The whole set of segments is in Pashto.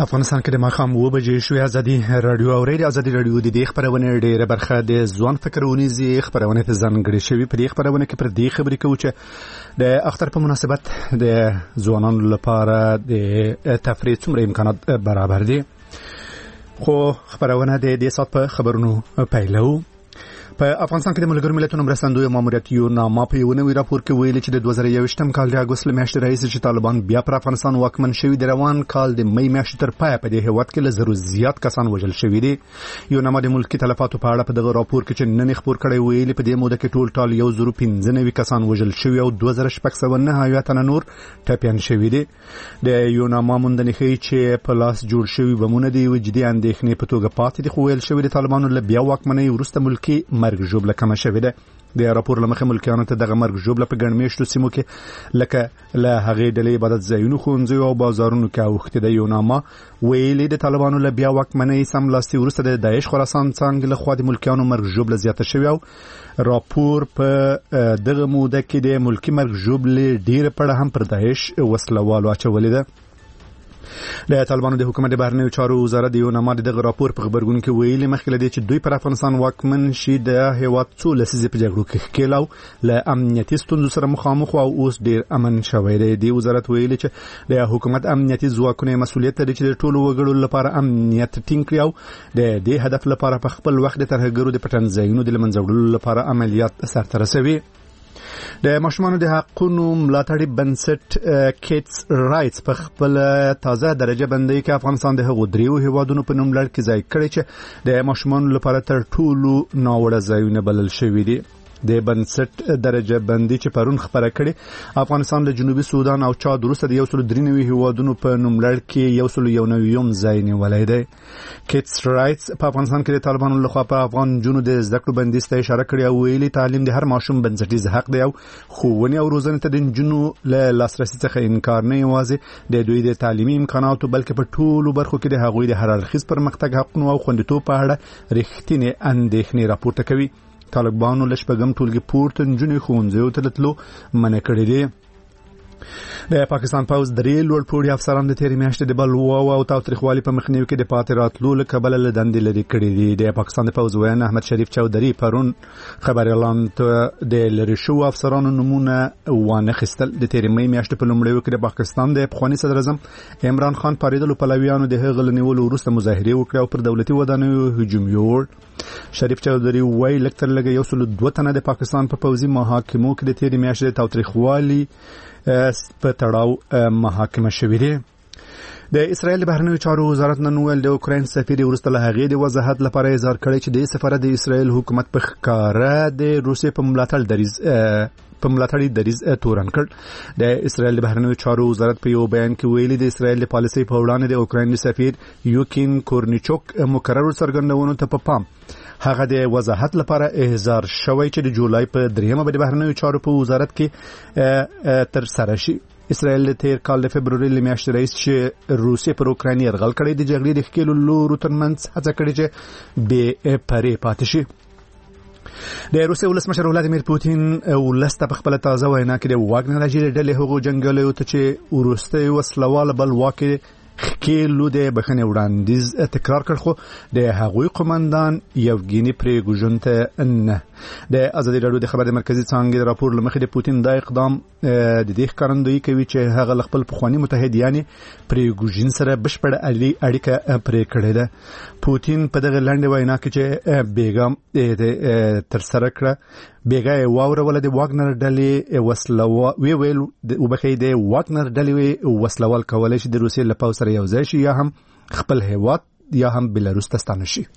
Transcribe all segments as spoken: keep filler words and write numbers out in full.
افغانستان کې د ماښام اوه بجې شوې. ازادي رادیو او ریډیو ازادي رادیو د دې خبرونه ډېره برخه د ځوان فکرونې زی خبرونه ته ځانګړې شوې. په دې خبرونه کې پر دې خبرې کوو چې د اختر په مناسبت د ځوانانو لپاره د تفریح څومره امکانات برابر دي. خو خبرونه د دې سات په خبرونو پیلو. په افغانستان کې د ملګرو ملتونو مرستندوی ماموریت یو نامه په یو نوی راپور کې ویلي چې د دوه زره یوویشتم کال د اګوست میاشتې راهیسې چې طالبان بیا پر افغانستان واکمن شوي، د روان کال د مې میاشتې تر پایه په دې هیواد کې له زرو زیات کسان وژل شوي دي. یو نامه د ملکي تلفاتو په اړه په دغه راپور کې چې نن خپور کړی ویلي په دې موده کې ټول ټال یو زرو پنځه نوي کسان وژل شوي او دوه زره شپږ سوه نهه تنه نور ټپیان شوي دي. د یو نامه موندنې ښیي چې په لاس جوړ شوي بمونه د یوې جدي اندېښنې په توګه پاتې دي، خو ویل شوي د طالبانو له بیا واکمنۍ وروسته ملکي مرګ ژوبله کمه شوې ده. د راپور له مخې ملکیانو ته دغه مرګ ژوبله په ګڼ میاشتو سیمو کې لکه له هغې ډلې عبادت ځایونو، ښوونځیو او بازارونو کې اوښتې ده. یو نامه ویلي د طالبانو له بیا واکمنۍ سملاسي وروسته د داعش خراسان څانګې له خوا د ملکیانو مرګ ژوبله زیاته شوې او راپور په دغه موده کې د ملکي مرګ ژوبلې ډېره پړه هم پر داعش وسلوالو اچولې ده. د طالبانو د حکومت د بهرنیو چارو وزارت د یو نامه د دغه راپور په خبرګون کې ویلي مخکې له دې چې دوی پر افغانستان واکمن شي د هیواد څو لسیزې په جګړو کې ښکېل او له امنیتي ستونزو سره مخامخ او اوس ډېر امن شوی دی. د وزارت ویلي چې د حکومت امنیتي ځواکونه مسؤلیت لري چې د ټولو وګړو لپاره امنیت ټینګ کړي او د دې هدف لپاره په خپل وخت د ترهګرو د پټنځایونو د له منځه وړلو لپاره عملیات سرته رسوي. د ماشومانو د حقونو ملاتړي بنسټ کیټس رایټس په خپل تازه درجه بندۍ کې افغانستان د هغو دریو هیوادونو په نوم لړ کې ځای کړی چې د ماشومانو لپاره تر ټولو ناوړه ځایونه بلل شوي دي. د بنسټ درجه بندي چې پرون خبره کړې افغانستان له جنوبي سودان او چاد وروسته د یو سل درې نوي هیوادونو په نوم لړ کې یو سل یو نویم ځای نیولی دی. کیټس رایټس په افغانستان کې د طالبانو لخوا په افغان نجونو د زده کړو بندیز ته اشاره کړې او ویلي تعلیم د هر ماشوم بنسټیز حق دی او ښوونې او روزنې ته د نجونو له لاسرسي څخه انکار نه یوازې د دوی د تعلیمي امکاناتو بلکې په ټولو برخو کې د هغوی د هر اړخیز پرمختګ حقونو او خوندیتوب په اړه رښتینې اندېښنې راپورته کوي. طالبانو له شپږم ټولګي پورته نجونې ښوونځیو ته له تلو منع کړي دي. د پاکستان پوځ درې لوړپوړي افسران د تېرې میاشتې د بلوا او تاوتریخوالي په مخنیوي کې د پاتې راتلو له کبله له دندې لرې کړي دي. د پاکستان د پوځ ویان احمد شریف چودھري پرون خبریالانو ته د لرې شوو افسرانو نومونه وانخیستل. د تېرې مې میاشتې په لومړیو کې د پاکستان د پخواني صدراعظم عمران خان پارېدلو پلویانو د هغه له نیولو وروسته مظاهرې وکړې او پر دولتي ودانیو هجوم یووړ. شریف چودھري وایي لږ تر لږه یو سل دوه تنه د پاکستان په پوځي محاکمو کې د تېرې میاشتې د تاوتریخوالي په تړاو محاکمه شوي دي. د اسرائیل د بهرنیو چارو وزارت نن ویل د اوکراین سفیر وروسته له هغې د وضاحت لپاره اظهار کړی چې د سفارت د اسرائیل حکومت په ښکاره د روسیې په ملاتړ دریځ په ملاتړي دریځ تورن کړ. د اسرائیل د بهرنیو چارو وزارت په یو بیان کې ویلي د اسرائیل د پالیسۍ په وړاندې د اوکراین سفیر یوکین کورنیچوک مکرر څرګندونو ته په پام هغه د وضاحت لپاره احضار شوی چې د جولای په دریمه به د بهرنیو چارو په وزارت کې تر سره شي. اسرائیل د تیر کال د فبروري له میاشتې راهیسې چې روسیې پر اوکراین یرغل کړی د جګړې د ښکېلو لورو ترمنځ هڅه کړې چې بې پرې پاتې شي. د روسیې ولسمشر ولادیمیر پوتین ولس ته په خپله تازه وینا کې د واګنر اجیر ډلې هغو جنګیالیو ته چې وروستی وسلواله بلوا کې ښکېلو د بخښنې وړاندیز تکرار کړ، خو د هغوی قومندان یوګیني پریګوژن ته نه. د ازادي راډیو د خبر د مرکزي څانګې د راپور له مخې د پوتین دا اقدام د دې ښکارندویي کوي چې هغه له خپل پخواني متحد یعنې پریګوژن سره بشپړه اړیکه پرې کړې ده. پوتین په دغه لنډې وینا کې چې بیګا ترسره کړه بیګا یې واوروله د واګنر ډلې وسلوال وی ویل وبخښئ د واګنر ډلې وسلوال کولی شي د روسیې له پوځ سره یو ځای شي یا هم خپل هیواد یا هم بلاروس ته ستانه شي.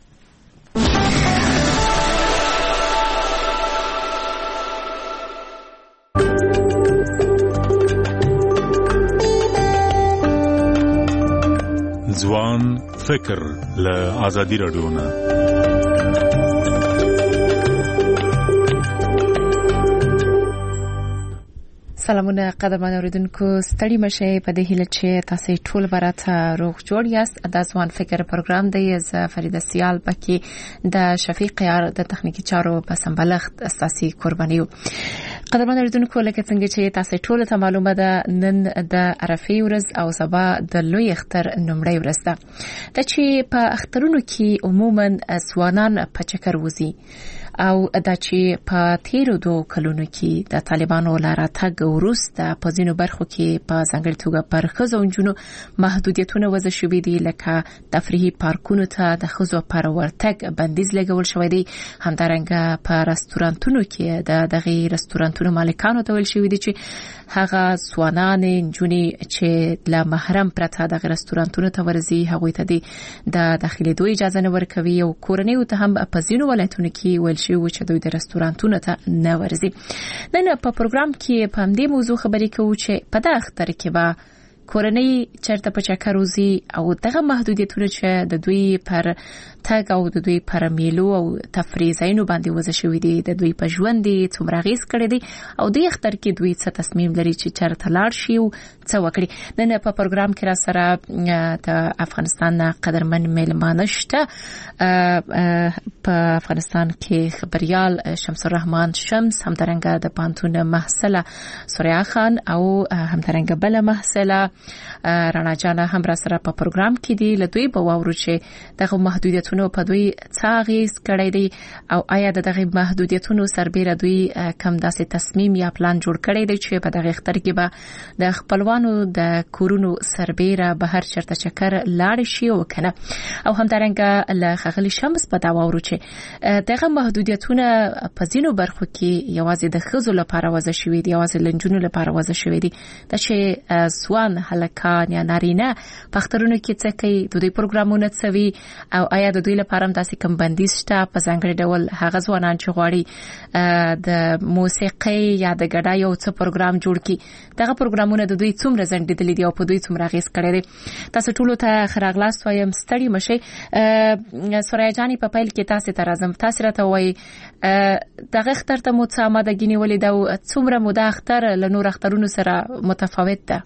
ځوان فکر له ازادي راډیو نه. سلامونه قدرمن اوریدونکو، ستړي مشه په دې هیله چې تاسو ټول برات روغ جوړ یاست. د ځوان فکر پروګرام دی ز فریده سیال پکې د شفیق یار د تخنیکی چارو په سمبلښت اساسي قربانیو. قدرمن اردوونکو لکه څنګه چې تاسو ټول ته معلومه ده نن د عرفې ورځ او سبا د لوی اختر نومړی ورځ ده د چې په اخترونو کې عموما ځوانان په چکر وزي او د چې په تیرو دوه کلونو کې د طالبانو لاراتګ وروسته په ځینو برخو کې په ځانګړي توګه پر ښځو او نجونو محدودیتونه وضع شوي دي لکه تفریحي پارکونو ته د ښځو پر ورتګ بندیز لګول شوی دی. همدارنګه په رستورانتونو کې د دغه رستورانتونو مالکانو ته ویل شوی دي چې هغه ځوانان نجونې چې له محرم پرته د رستورانتونو ته ورځي هغوی ته د داخلي دوی اجازه نه ورکوي او کورنۍ ته هم په ځینو ولایتونو کې ویل شوی چې دوی د رستورانتونو ته نه ورځي. نن په پروګرام کې په همدې موضوع خبرې کوو چې په دغه اختر کې به کورنۍ چرته په چکر وزي او دغه محدودیتونه چې د دوی پر تګ او د دوی پر میلو او تفریح ځایونو باندې وضع شوي دي د دوی په ژوند دي څومره اغېز کړی دي او د اختر کې دوی څه تصمیم لري چې چرته لاړ شي او څه وکړي. نن په پروګرام کې را سره د افغانستان قدرمن میلمانه شته. په افغانستان کې خبريال شمس الرحمن شمس، همدارنګه د پانتون محصله سوریا خان او همدارنګه بل محصله رانا جانا هم را سره په پروګرام کې دي. لدوی به واورو چې دغه محدودیتونو په دوی څه اغېز کړی دی او آیا دغه محدودیتونو سربېره دوی کم داسې تصمیم یا پلان جوړ کړی دی چې په دغه اختر کې به د خپلوانو د کورونو سربېره بهر چرته چکر لاړ شي او کنه. او همدارنګه له خغلی شمس په دا واورو چې دغه محدودیتونه په ځینو برخو کې یوازې د ښځو لپاره وضع شوي دي، یوازې د نجونو لپاره وضع شوي دي. دا چې ځوان هلکان یا نارینه په اخترونو کې څه کوي، د دوی پروګرامونه څه وي او آیا د دوی لپاره هم داسې کوم بندیز شته په ځانګړي ډول هغه ځوانان چې غواړي د موسیقۍ یا د ګډا یو څه پروګرام جوړ کړي دغه پروګرامونه د دوی څومره ځنډېدلي دي او په دوی څومره اغېز کړی دی. تاسو ټول ته ښه راغلاست وایم، ستړي مشئ. سوریا جانې په پیل کې تاسو ته راځم، تاسو راته وایي دغه اختر ته مو څه آمادګي نیولې ده او څومره مو دا اختر له نور اخترونو سره متفاوت ده؟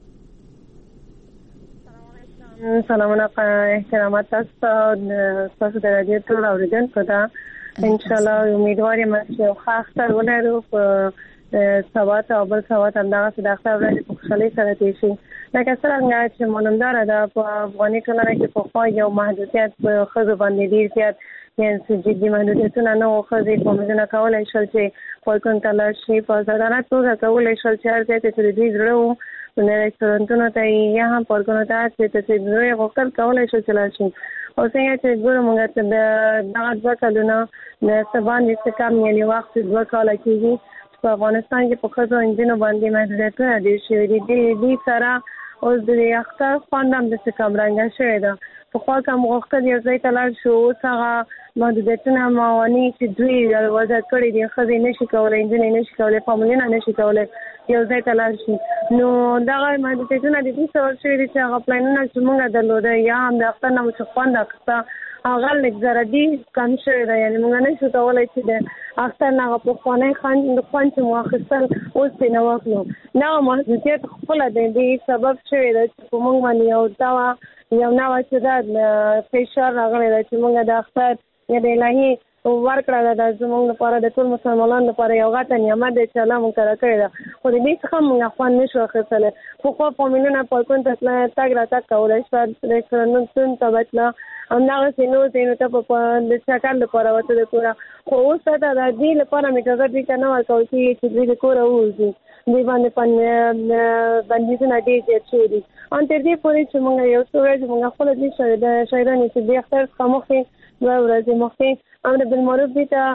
سلامونه احترامات تاسو تاسو د رادیو ټول اوریدونکو ته. ان شاء الله امیدوار یم چې ښه اختر ولرو په سوات او بل سوات اندازه د اختر ورځې په خوشحالۍ سره تیر شي. لکه څنګه چې معلومدار ده په افغاني ټولنه کې په خوا یو محدودیت په ښځو باندې ډیر زیات یعنې جدي محدودیتونه نه وو. ښځې کومېدونه کولی شول چې پارکونو ته لاړ شي، په ازادانه توګه کولی شول چې هر ځای ته چې د دوی زړه وو رستورانتونو ته یا هم پارکونو ته چې دوی غوښتل کولی شول چې لاړ شي. او څنګه چې ګورو موږ ته د دغه دوه کلونه د څه باندې څه کم یعنې وخت دوه کاله کېږي په افغانستان کې په ښځو او نجونو باندې محدودیتونه ډېر شوي دي. دې سره اوس د اختر خوند هم داسې کمرنګه شوې ده. پخوا که موږ غوښتل یو ځای ته لاړ شو، اوس هغه محدودیتونه موانع چې دوی وضع کړي دي، ښځې نشي کولی، نجونې نشي کولی، فامیلونه نشي کولی یو ځای ته لاړ شي. نو دغه محدودیتونه د دې سبب شوي دي چې هغه پلانونه چې موږ درلوده یا هم د اختر نه مو چې خوند اخیسته هغه لږ ذره ډېر کم شوی دی. یعنې موږ نشو کولی چې د اختر نه هغه پخوانی خوند چې مو اخیستل اوس پرې نه واخلو. دغه محدودیت خپله د دې سبب شوی دی چې په موږ باندې یو دوا یو نوه چې دا فشار راغلی دی چې موږ د اختر یا د الهي ورکړه ده دا زموږ لپاره د ټول مسلمانانو لپاره یو غټه نعمت دی چې الله موږ ته راکړې ده، خو د دې څخه موږ خوند نشو اخیستلی. پخوا فامیلونه پارکونو ته تګ راتګ کولی شول، رستورانتونو ته به تله، همدغسې نور ځایونو ته د چکر لپاره وته د کوره. خو اوس ته د دې لپاره مې اجازه دوی ته نه ورکول کېږي چې دوی د کوره ووځي. دوی باندې بندیزونه ډېر زیات شوي دي. ان تر دې پورې چې موږ یو څو ورځې موږ خپله دې شاعرانې چې د اختر څخه مخکې دوه ورځې مخکې امر بالمعروف دې ته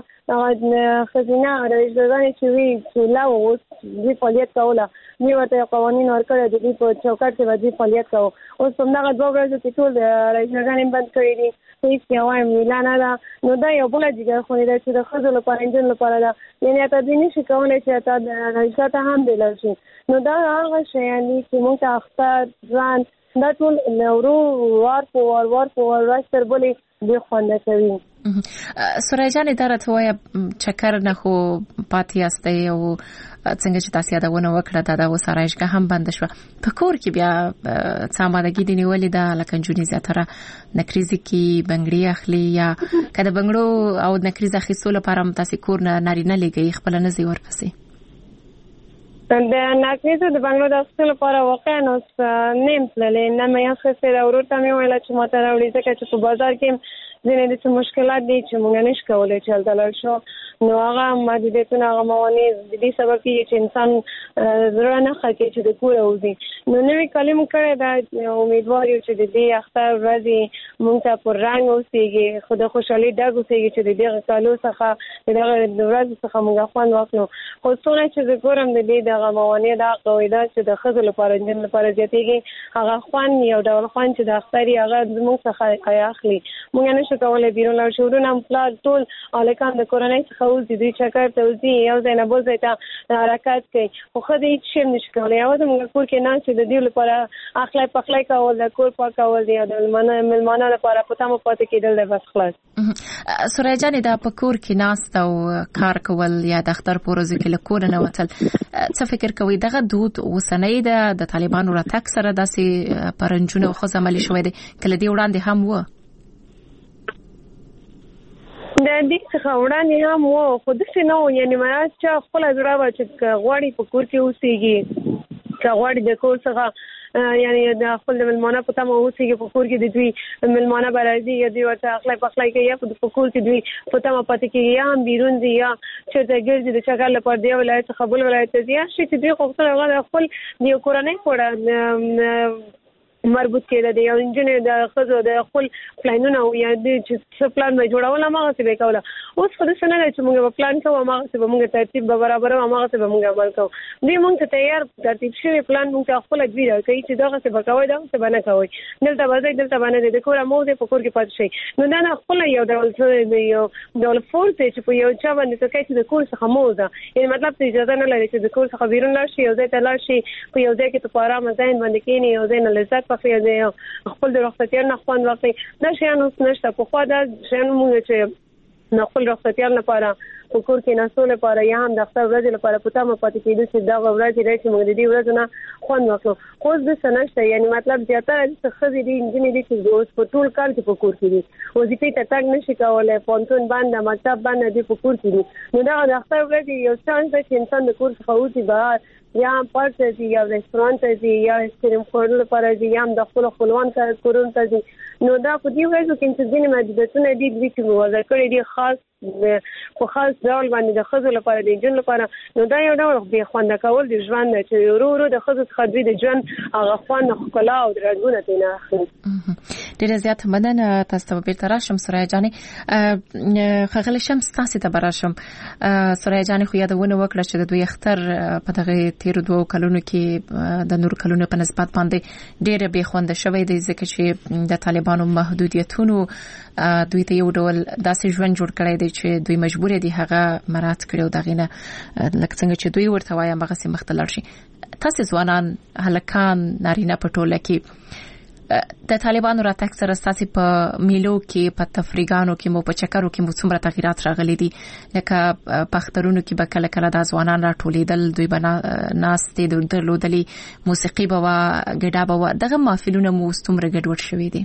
ښځینه رئیسګانې چې وي چې لا اوس دوی فعالیت کوله، دوی ورته یو قوانین ورکړی د دوی په چوکاټ کې به دوی فعالیت کوو. اوس په همدغه دوه ورځو کې ټول رئیسګانې بند کړي دي، هېڅ یو وایم ویلا نه ده. نو دا یو بله جګرخونې ده چې د ښځو لپاره نجونو لپاره ده، یعنې حتی دوی نشي کولی چې حتی رئیسا ته هم بېلل شي. نو دا هغه شیان دي چې موږ ته اختر ځان دا ټول ورو وار په وار وار په وار ورځ تر بلې ډېر خوند کوي. سوریا جانې دا راته وایه چکر نه خو پاتې یاستئ او څنګه چې تاسو یادونه وکړه دا د اوس آرایشګاه هم بنده شوه. په کور کې بیا څه آمادګي دې نیولې ده؟ لکه نجونې زیاتره نکریزې کې بنګړي اخلي یا که د بنګړو او نکریز اخیستو لپاره هم تاسې کور نه نارینه لېږئ خپله نه ځئ ورپسې؟ د ناکریزو د بنګلو د اخیستلو لپاره واقعا اوس نیم تللې نه مې اخیستې دا ورور ته مې ویله چې ما ته راوړي ځکه چې په بازار کې ځینې داسې مشکلات دي چې موږ نشو کولی چې هلته لاړ شو نو هغه محدودیتونه هغه موانع د دې سبب کېږي چې انسان زړه نه ښه کوي چې د کوره وځي نو نوي کالي مو کړی دا امیدوار یو چې د دې اختر ورځې موږ ته پر رنګ اوسېږي خو د خوشحالۍ ډک اوسېږي چې د دغه کالو څخه د دغه ورځې څخه موږ خوند واخلو خو څومره چې زه ګورم د دې دغه موانع دا قاعده چې د ښځو لپاره نجونو لپاره زیاتېږي هغه خوند یو ډول خوند چې د اختر یې هغه زموږ څخه اخلي موږ نشو کولی بیرون لاړ شو ورونه پلار ټول هلکان د کورنۍ څخه وځي دوی چکر ته وځي یو ځای نه بل ځای ته حرکت کوي خو ښځې هېڅ شی هم نشي کولی یوازې موږ کور کې ناست د دوی لپاره اخلی پخلی کول د کور پاکول دی او د مېلمانه لپاره په تمه پاتې کېدل دی بس خلاص سوریا جانې دا په کور کې ناست او کار کول یا د اختر په ورځو کې له کوره نه وتل څه فکر کوئ دغه دود اوسنی ده د طالبانو راتګ سره داسې پر نجونو او ښځو عملي شوی دی که له دې وړاندې هم و د دې څخه وړاندې هم و خو داسې نه و یعنې مراز چې خپله زړه به چې غواړي په کور کې اوسېږي که غواړي د کور څخه یعنې د خپل د مېلمانه په تمه اوسېږي په کور کې د دوی مېلمانه به راځي یا دوی ورته اخلی پخلی کوي یا په کور کې دوی په تمه پاتې کېږي یا هم بیرون ځي یا چېرته ګرځي د چکر لپاره د یو ولایت څخه بل ولایت ته ځي یا شي چې دوی غوښتل هغه د خپل د یو کورنۍ په مربوط کېده د یو نجونې د ښځو د خپل پلانونه یا د چې څه پلان به جوړول هماغسې به یې کوله اوس خو داسې نه ده چې موږ به پلان کوو هماغسې به موږ ترتیب به برابروو هماغسې به موږ عمل کوو دوی موږ ته تیار ترتیب شوی پلان موږ ته خپله دوی راکوي چې دغسې به کوئ دغسې به نه کوئ دلته به ځئ دلته به نه دی د کوره مه وځئ په کور کې پاتې شئ نو دا نه خپله یو ډول یو ډول فورس دی چې په یو چا باندې څه کوي چې د کور څخه مه وځه یعنې مطلب ته اجازه نه لري چې د کور څخه بیرون لاړ شي یو ځای ته لاړ شي په یو ځای کې ته په ارامه ذهن باندې کښېني یو ځای نه لذت پخلی دی خپل د رخصتیانو نه خوند واخلي دا شیان اوس نشته پخوا دا شیان موږ چې د خپل رخصتیانو لپاره په کور کې ناستو لپاره یا هم د اختر ورځې لپاره په تمه پاتې کېدو چې دغه ورځې دی چې موږ د دې ورځو نه خوند واخلو خو اوس داسې نشته یعنې مطلب زیاتره داسې ښځې دي نجونې دي چې اوس په ټول کال کې په کور کې دي وظیفې ته تګ نشي کولی پوهنتون بند ده مکتب بند ده دوی په کور کې دي نو دغه د اختر ورځې یو چانس ده چې انسان د کور څخه وځي بهر یا هم پارک ته ځي یا رستورانت ته ځي یا ایسکریم خوړلو لپاره ځي یا هم د خپلو خپلوان کورونو ته ځي نو دا په دې ورځو کې چې ځینې محدودیتونه دي دوی چې وضع کړي دي خاص په خاص ډول باندې د ښځو لپاره د نجونو لپاره نو دا یو ډول بې خونده کول د ژوند ده چې ورو ورو د ښځو څخه دوی د ژوند هغه خوند ښکلا او رنګونه ترېنه اخلي ډېره زیاته مننه تاسو ته به بیرته راشم سوریا جانې ښاغلی شمس تاسې ته به راشم سوریا جانې خو یادونه وکړه چې د دوی اختر په دغه تیرو دوو کلونو کې د نور کلونو په نسبت باندې ډېره بې خونده شوی دی ځکه چې د طالبانو محدودیتونو دوی ته یو ډول داسې ژوند جوړ کړی دی چې دوی مجبور دي هغه مراعات کړي او دغه نه لکه څنګه چې دوی ورته وایي هماغسې مخ ته لاړ شي تاسې ځوانان هلکان نارینه په ټوله کې د طالبانو راتګ سره ستاسې په میلو کې په تفریحګانو کې مو په چکرو کې مو څومره تغیرات راغلي دي لکه په اخترونو کې به کله کله دا ځوانان راټولېدل دوی به ناستې درلودلې موسیقي به وه ګډا به وه دغه محفلونه مو اوس څومره ګډوډ شوي دي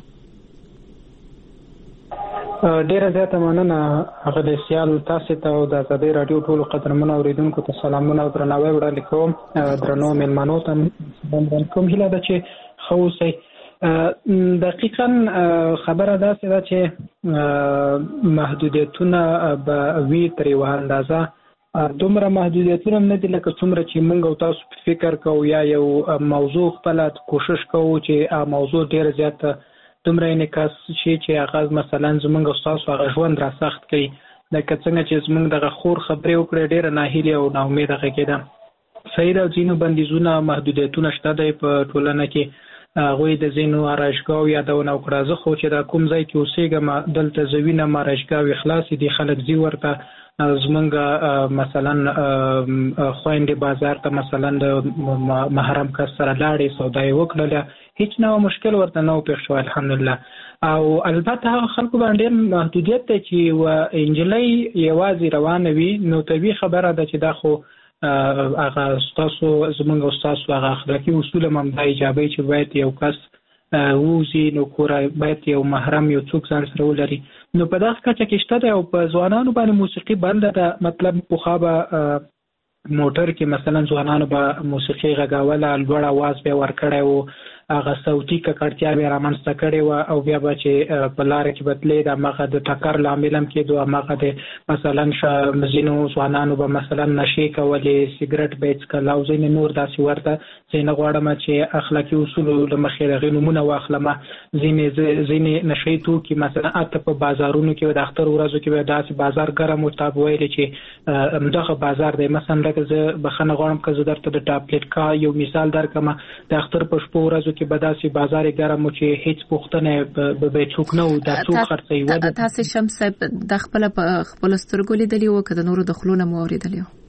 ډیره زیاته مننه هغه د سیال تاسو ته او د ازادۍ راډیو ټولو قدرمنو اوریدونکو ته سلامونه او درناوی وړاندې کوم درنو مېلمنو ته سلام وړاندې کوم هیله ده چې ښه اوسئ دقیقاً خبره داسې ده چې محدودیتونه به وي تر یوه اندازه دومره محدودیتونه نه دي لکه څومره چې موږ او تاسو فکر کوو یا یو موضوع خپله کوشش کوو چې موضوع ډېره زیاته دومره انعکاس شي چې هغه مثلا زموږ او ستاسو هغه ژوند را سخت کړي لکه څنګه چې زموږ دغه خور خبرې وکړې ډېره ناهیلې او ناامیده غږېده صحیح ده ځینو بندیزونه محدودیتونه شته دی په ټولنه کې هغوی د ځینو آرایشګاو یادونه وکړه زه خو چې دا کوم ځای کې اوسېږم دلته زه وینم آرایشګاوې خلاصې دي خلک ځي ورته زمونږ مثلا خویندې بازار ته مثلا د محرم کس سره لاړې سودا یې وکړله هیڅ نه مشکل ورته نه و پېښ شوی الحمدلله او البته هغه خلکو باندې ډېر محدودیت دی چې یوه نجلۍ یوازې روانه وي نو طبیعي خبره ده چې دا خو هغه ستاسو زمونږ او ستاسو هغه اخلاقي اصول هم همدا ایجابوي چې باید یو کس ووځي نو کوره باید یو محرم یو څوک ځان سره ولري نو په دغه کچه کې شته دی او په ځوانانو باندې موسیقي بنده ده مطلب پخوا به موټر کې مثلا ځوانانو به موسیقي غږوله، لوړ आवाज به ورکړی وو، هغه صوتي ککړتیا به رامنځته کړې و او بیا به چې په لار کې بدلې د هغه د ټکر لامل هم کېدو، هغه د مثلا ځینو ځوانانو به مثلا نشې کولې، سیګریټ به یې څکل او ځینې نور داسې ورته. زه نه غواړم چې اخلاقي اصولو له مخې د هغې نومونه واخلم. ځینې ځینې نشهیي توکي مثلا حتی په بازارونو کې د اختر ورځو کې به داسې بازار ګرم و، تا به ویلې چې همدغه بازار دی. مثلا لکه زه بخښنه غواړم که زه درته د ټابلیټ کا یو مثال درکړم، د اختر په شپو ورځو کې به داسې بازار ګرم و چې هیڅ پوښتنه به څوک نه و، دا څوک خرڅوي. تاسې شمس صاحب د خپله په خپلو سترګو لیدلي وو که د نورو د خولو نه مو اورېدلي وو؟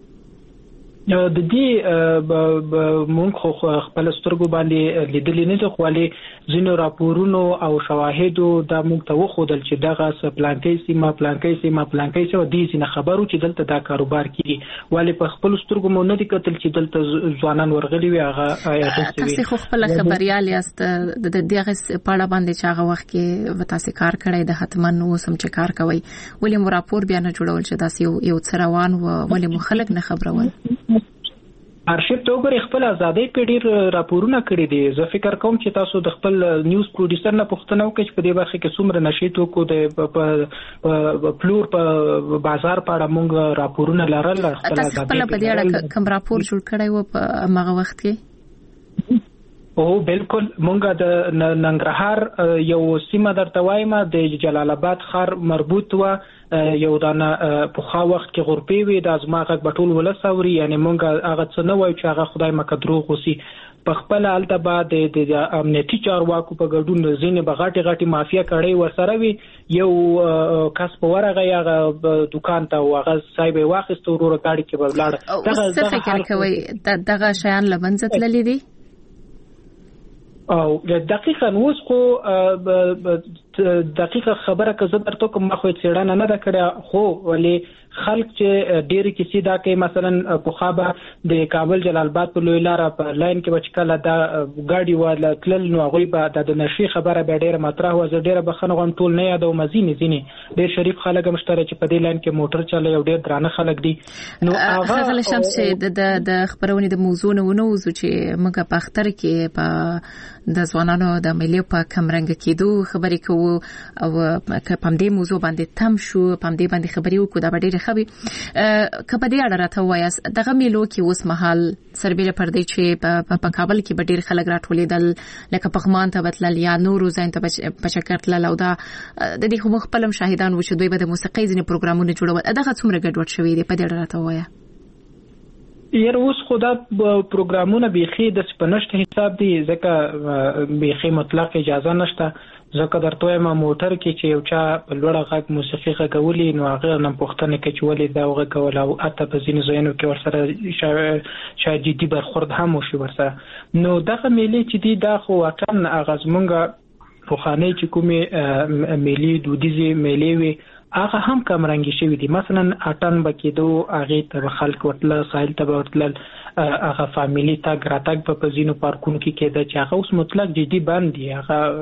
د دې مونږ خو خپل سترګو باندې لیدلې نه دي، خو ولې ځینو راپورونو او شواهدو دا مونږ ته وښودل چې دغه پلانکۍ سیمه پلانکۍ سیمه پلانکۍ سیمه دې ځینې خبرو چې دلته دا کاروبار کیږي، ولې په خپل سترګو مو نه دي کتل چې دلته ځوانان ورغلي وي هغه اغېستې وي. تاسې خو خپله خبریال یاست، د دغه په اړه باندې چې هغه وخت کې تاسې کار کړی د حتما اوس هم چې کار کوئ، ولې مو راپور بیا نه جوړول چې داسې یو څه روان و، ولې مو خلک نه خبرول؟ ارشیف ته وګورئ، خپل ازادۍ په ډېر راپورونه کړي دي. زه فکر کوم چې تاسو د خپل نیوز پروډوسر نه پوښتنه وکړئ چې په دې برخه کې څومره نشهیي توکو د پلور په بازار په اړه موږ راپورونه لرل. تاسو خپل په دې اړه کوم راپور جوړ کړی و په هغه وخت کې؟ او بالکل مونږ د ننګرهار یو سیمه درته وایم، د جلال آباد ښار مربوط و، یو دانه په خا وخت کې غرپې وي، د ازما غږ بټول ولس اوري، یعنی مونږ هغه څه نه وایو چې هغه خدای مکه دروغ وسی. په خپل حالت بعد د امنیتي چارواکو په ګډون ځینې به غټي غټي مافیا کړي ورسره وي، یو کس په ورغه هغه دکان ته هغه صاحب واخیست ورور گاډي کې به ولاړ. دغه څه فکر کوي دغه شیان لمنځه تللي دي؟ او دقیقاً اوس خو دقیقه خبره که زه درته کوم ما خو څېړنه نه ده کړې، خو ولې خلک چې ډېرې کیسې دا کوي، مثلا پخوا به د کابل جلال آباد په لوی لاره په لاین کې به چې کله دا ګاډي وه تلل نو هغوی به د نشې خبره بیا ډېره مطرح وه. زه ډېره بښنه غواړم ټول نه یادوم، ځینې ځینې ډېر شریف خلک هم شته چې په دې لاین کې موټر چلوي او ډېر درانه خلک دي. نو هغه شمس چې د خپرونې د موضوع نه ونوځو چې موږ په اختر کې په د ځوانانو د ملي په کمرنګ کېدو خبرې کوو او که په دې موضوع باندې تم شو په دې باندې خبرې وکړو دا به ډېره ښه وي. که په دې اړه راته ووایاست دغه میلو کې اوس مهال سربیره پر دې چې په کابل کې به ډېر خلک راټولېدل، لکه پغمان ته به تلل یا نورو ځایونو ته په چکر تلل، او دا د دې خو موږ خپل هم شاهدان وو چې دوی به د موسیقۍ ځینې پروګرامونه جوړول. دغه څومره ګډوډ شوي دي؟ په دې اړه راته ووایه. یاره اوس خو دا پروګرامونه بیخي د سپنشت حساب دي، ځکه بیخي مطلق اجازه نشته. ځکه درته وایم موټر کې چې یو چا په لوړه غږ موسیقي غږولي نو هغه نه پوښتنه کوي چې ولې دا غږول، او حتی په ځینو ځایونو کې ورسره شاید جدي برخورد هم وشي ورسره. نو دغه میلې چې دي دا خو واقعا هغه زمونږ پخوانۍ چې کومې میلې دودیزې میلې وي هغه هم کمرنګي شوي دي. مثلا اټن به کېدو، هغې ته به خلک ورتله، ساحل ته به ورتلل، هغه فامیلي تګ راتګ په ځینو پارکونو کې کېده چې هغه اوس مطلق جدي بند دي.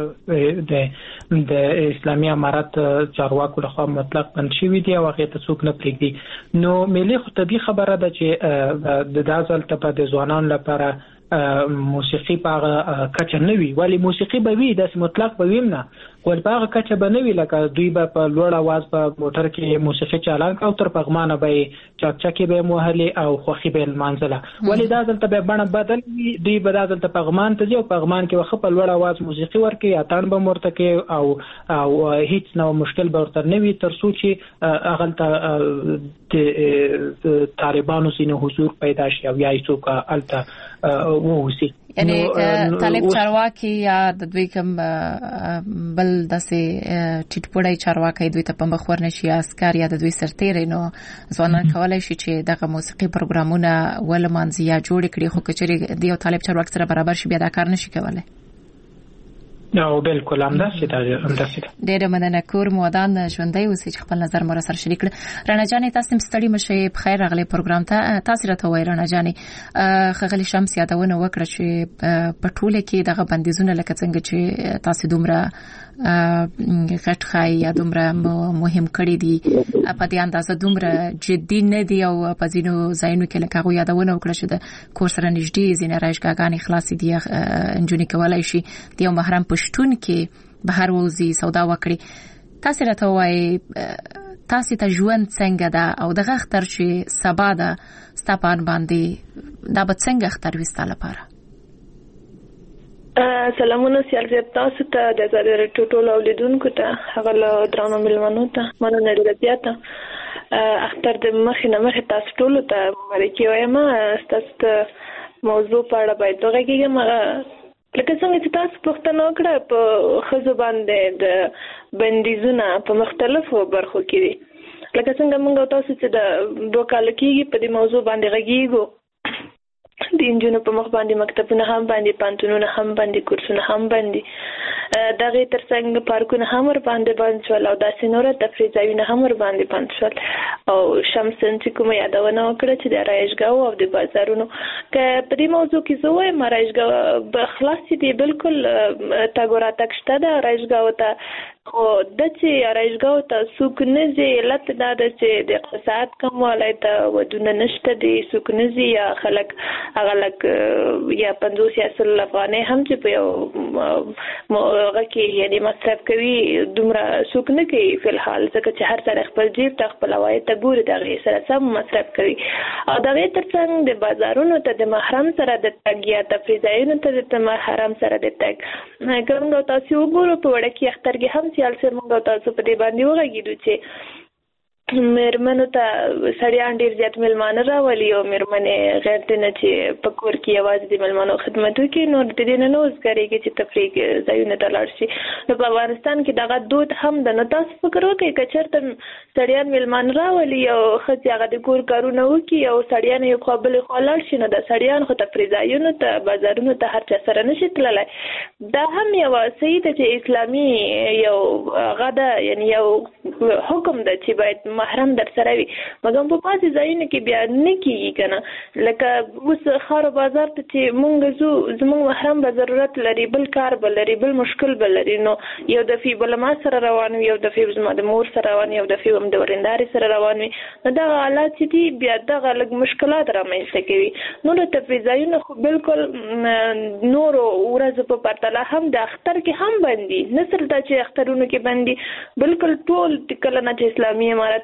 هغه د اسلامي امارت چارواکو لخوا مطلق بند شوي دي او هغې ته څوک نه پرېږدي. نو میلې خو طبیعي خبره ده چې د دا ځل ته به د ځوانانو لپاره موسیقي په هغه کچه نه وي، ولې موسیقي به وي داسې مطلق به ویم نه، خو په هغه کچه به نه وي لکه دوی به په لوړ اواز په موټر کې موسیقي چالان کړه او تر پغمانه به یې چاکچکې به یې موهلې او خوښي به یې لمانځله. ولې دا ځل ته بیا بڼه بدل وي، دوی به دا ځل ته پغمان ته ځي او پغمان کې به ښه په لوړ اواز موسیقي ورکوي، اتڼ به م ورته کوي او او هیڅ نوع مشکل به ورته نه وي، تر څو چې هغلته د طالبانو ځینې حضور پیدا شي او یا یې څوک هلته ووسي. یعنی طالب چارواکي یا د دوی کوم بل داسې ټیټپوړی چارواکي دوی ته په مخ ورنشي، عسکر یا د دوی سرتیری، نو ځوانان کولای شي چې دغه موسیقي پروګرامونه ولمانځي یا جوړ کړي، خو کچېرې د یو طالب چارواکي سره برابر شي بیا دا کار نشي کولای. او بالکل همداسې ده همداسې ده. ډېره مننه. کور مودان ژوندی اوسئ چې خپل نظر مو را سره شریک کړه. رڼا جانې تاسو هم ستړي مه شئ، په خیر راغلی پروګرام ته. تاسې راته ووایئ رڼا جانې، ښاغلي شمس یادونه وکړه چې په ټوله کې دغه بندیزونه لکه څنګه چې تاسې دومره غټ خای یا دومره مهم کړی دي په دې اندازه دومره جدي نه دی او په ځینو ځایونو کې لکه هغه یادونه وکړه چې د کور سره نږدې ځینې رایشګاګانې خلاصې دي انجونې کولای شي د یو محرم پښتون کې بهر ووزي سودا وکړي. تاسو راته وایي تاسو ته ژوند څنګه ده او دغه اختر چې سبا ده ستاپان باندې دا به څنګه اختر وي ستاسو لپاره؟ سلامونه سیالزیب تاسو ته د آزادۍ راډیو ټولو اوریدونکو ته هغه له درنو مېلمنو ته مننه ډېره زیاته. اختر د مخې نه مخې تاسو ټولو ته مبارکي وایم. ستاسو د موضوع په اړه باید وغږېږم. لکه څنګه چې تاسو پوښتنه وکړه په ښځو باندې د بندیزونه په مختلفو برخو کې دي. لکه څنګه موږ تاسو چې د دوه کاله کېږي په دې موضوع باندې غږېږو. د انجونو په مخ باندې مکتبونه هم باندې، پانتونونه هم باندې، کورسونه هم باندې، دغه ترڅنګ پارکونه هم ور باندې باندې شول او داسې نور تفریح ځایونه هم ور باندې باندې شول. او شمسن چې کومه یادونه وکړه چې د رایشګاو او د بازارونو که په دې موضوع کې زه وایم رایشګاو به خلاص دي، بالکل تګ راتګ شته ده رایشګاو ته. خو د چې رایشګاو ته څوک نه ځي علت دا ده چې د اقتصاد کموالی ته ودونه نشته دي، څوک نه ځي یا خلک هغه لږ یا پنځوس یا سل افغانۍ هم چې په یو هغه کې یعنې مصرف کوي دومره څوک نه کوي فی الحال، ځکه چې هر سړی خپل جیب ته خپل عواید ته ګوري، د هغې سره سم مصرف کوي. او د هغې تر څنګ د بازارونو ته د محرم سره د تګ یا تفریح ځایونو ته د محرم سره د تګ که موږ تاسو وګورو په وړکي اختر کې هم سیال سره موږ تاسو په دې باندې وغږېدو چې مېرمنو ته سړیان ډېر زیات مېلمانه راولي او مېرمنې غیر د نه چې په کور کې یوازې د مېلمانو خدمت وکړي نو د دې نه نه وزګارېږي چې تفریح ځایونو ته لاړ شي. نو په افغانستان کې دغه دود هم ده. نو تاسو فکر وکړئ که چېرته سړیان مېلمانه راولي او ښځې هغه د کور کارونه وکړي او سړیان یو خوا بلې خوا لاړ شي نو د سړیان خو تفریح ځایونو ته بازارونو ته هر چا سره نشي تللی. دا هم یوه صحیح ده چې اسلامي یو هغه ده یعنې یو حکم ده چې باید محرم در سره وي، مګر په بعضې ځایونو کې بیا نه کېږي که نه. لکه اوس ښار او بازار ته چې مونږ ځو زمونږ محرم به ضرورت لري، بل کار به لري، بل مشکل به لري، نو یو دفعې به له ما سره روان وي، یو دفعې زما د مور سره روان وي، یو دفعې به هم د ورېندارې سره روان وي. نو دغه حالات چې دي بیا دغه لږ مشکلات رامنځته کوي. نو د تفریح ځایونه خو بالکل نورو ورځو په پرتله هم د اختر کې هم بندي، نه صرف دا چې اخترونو کې بندي، بالکل ټول کله نه چې اسلامي امارت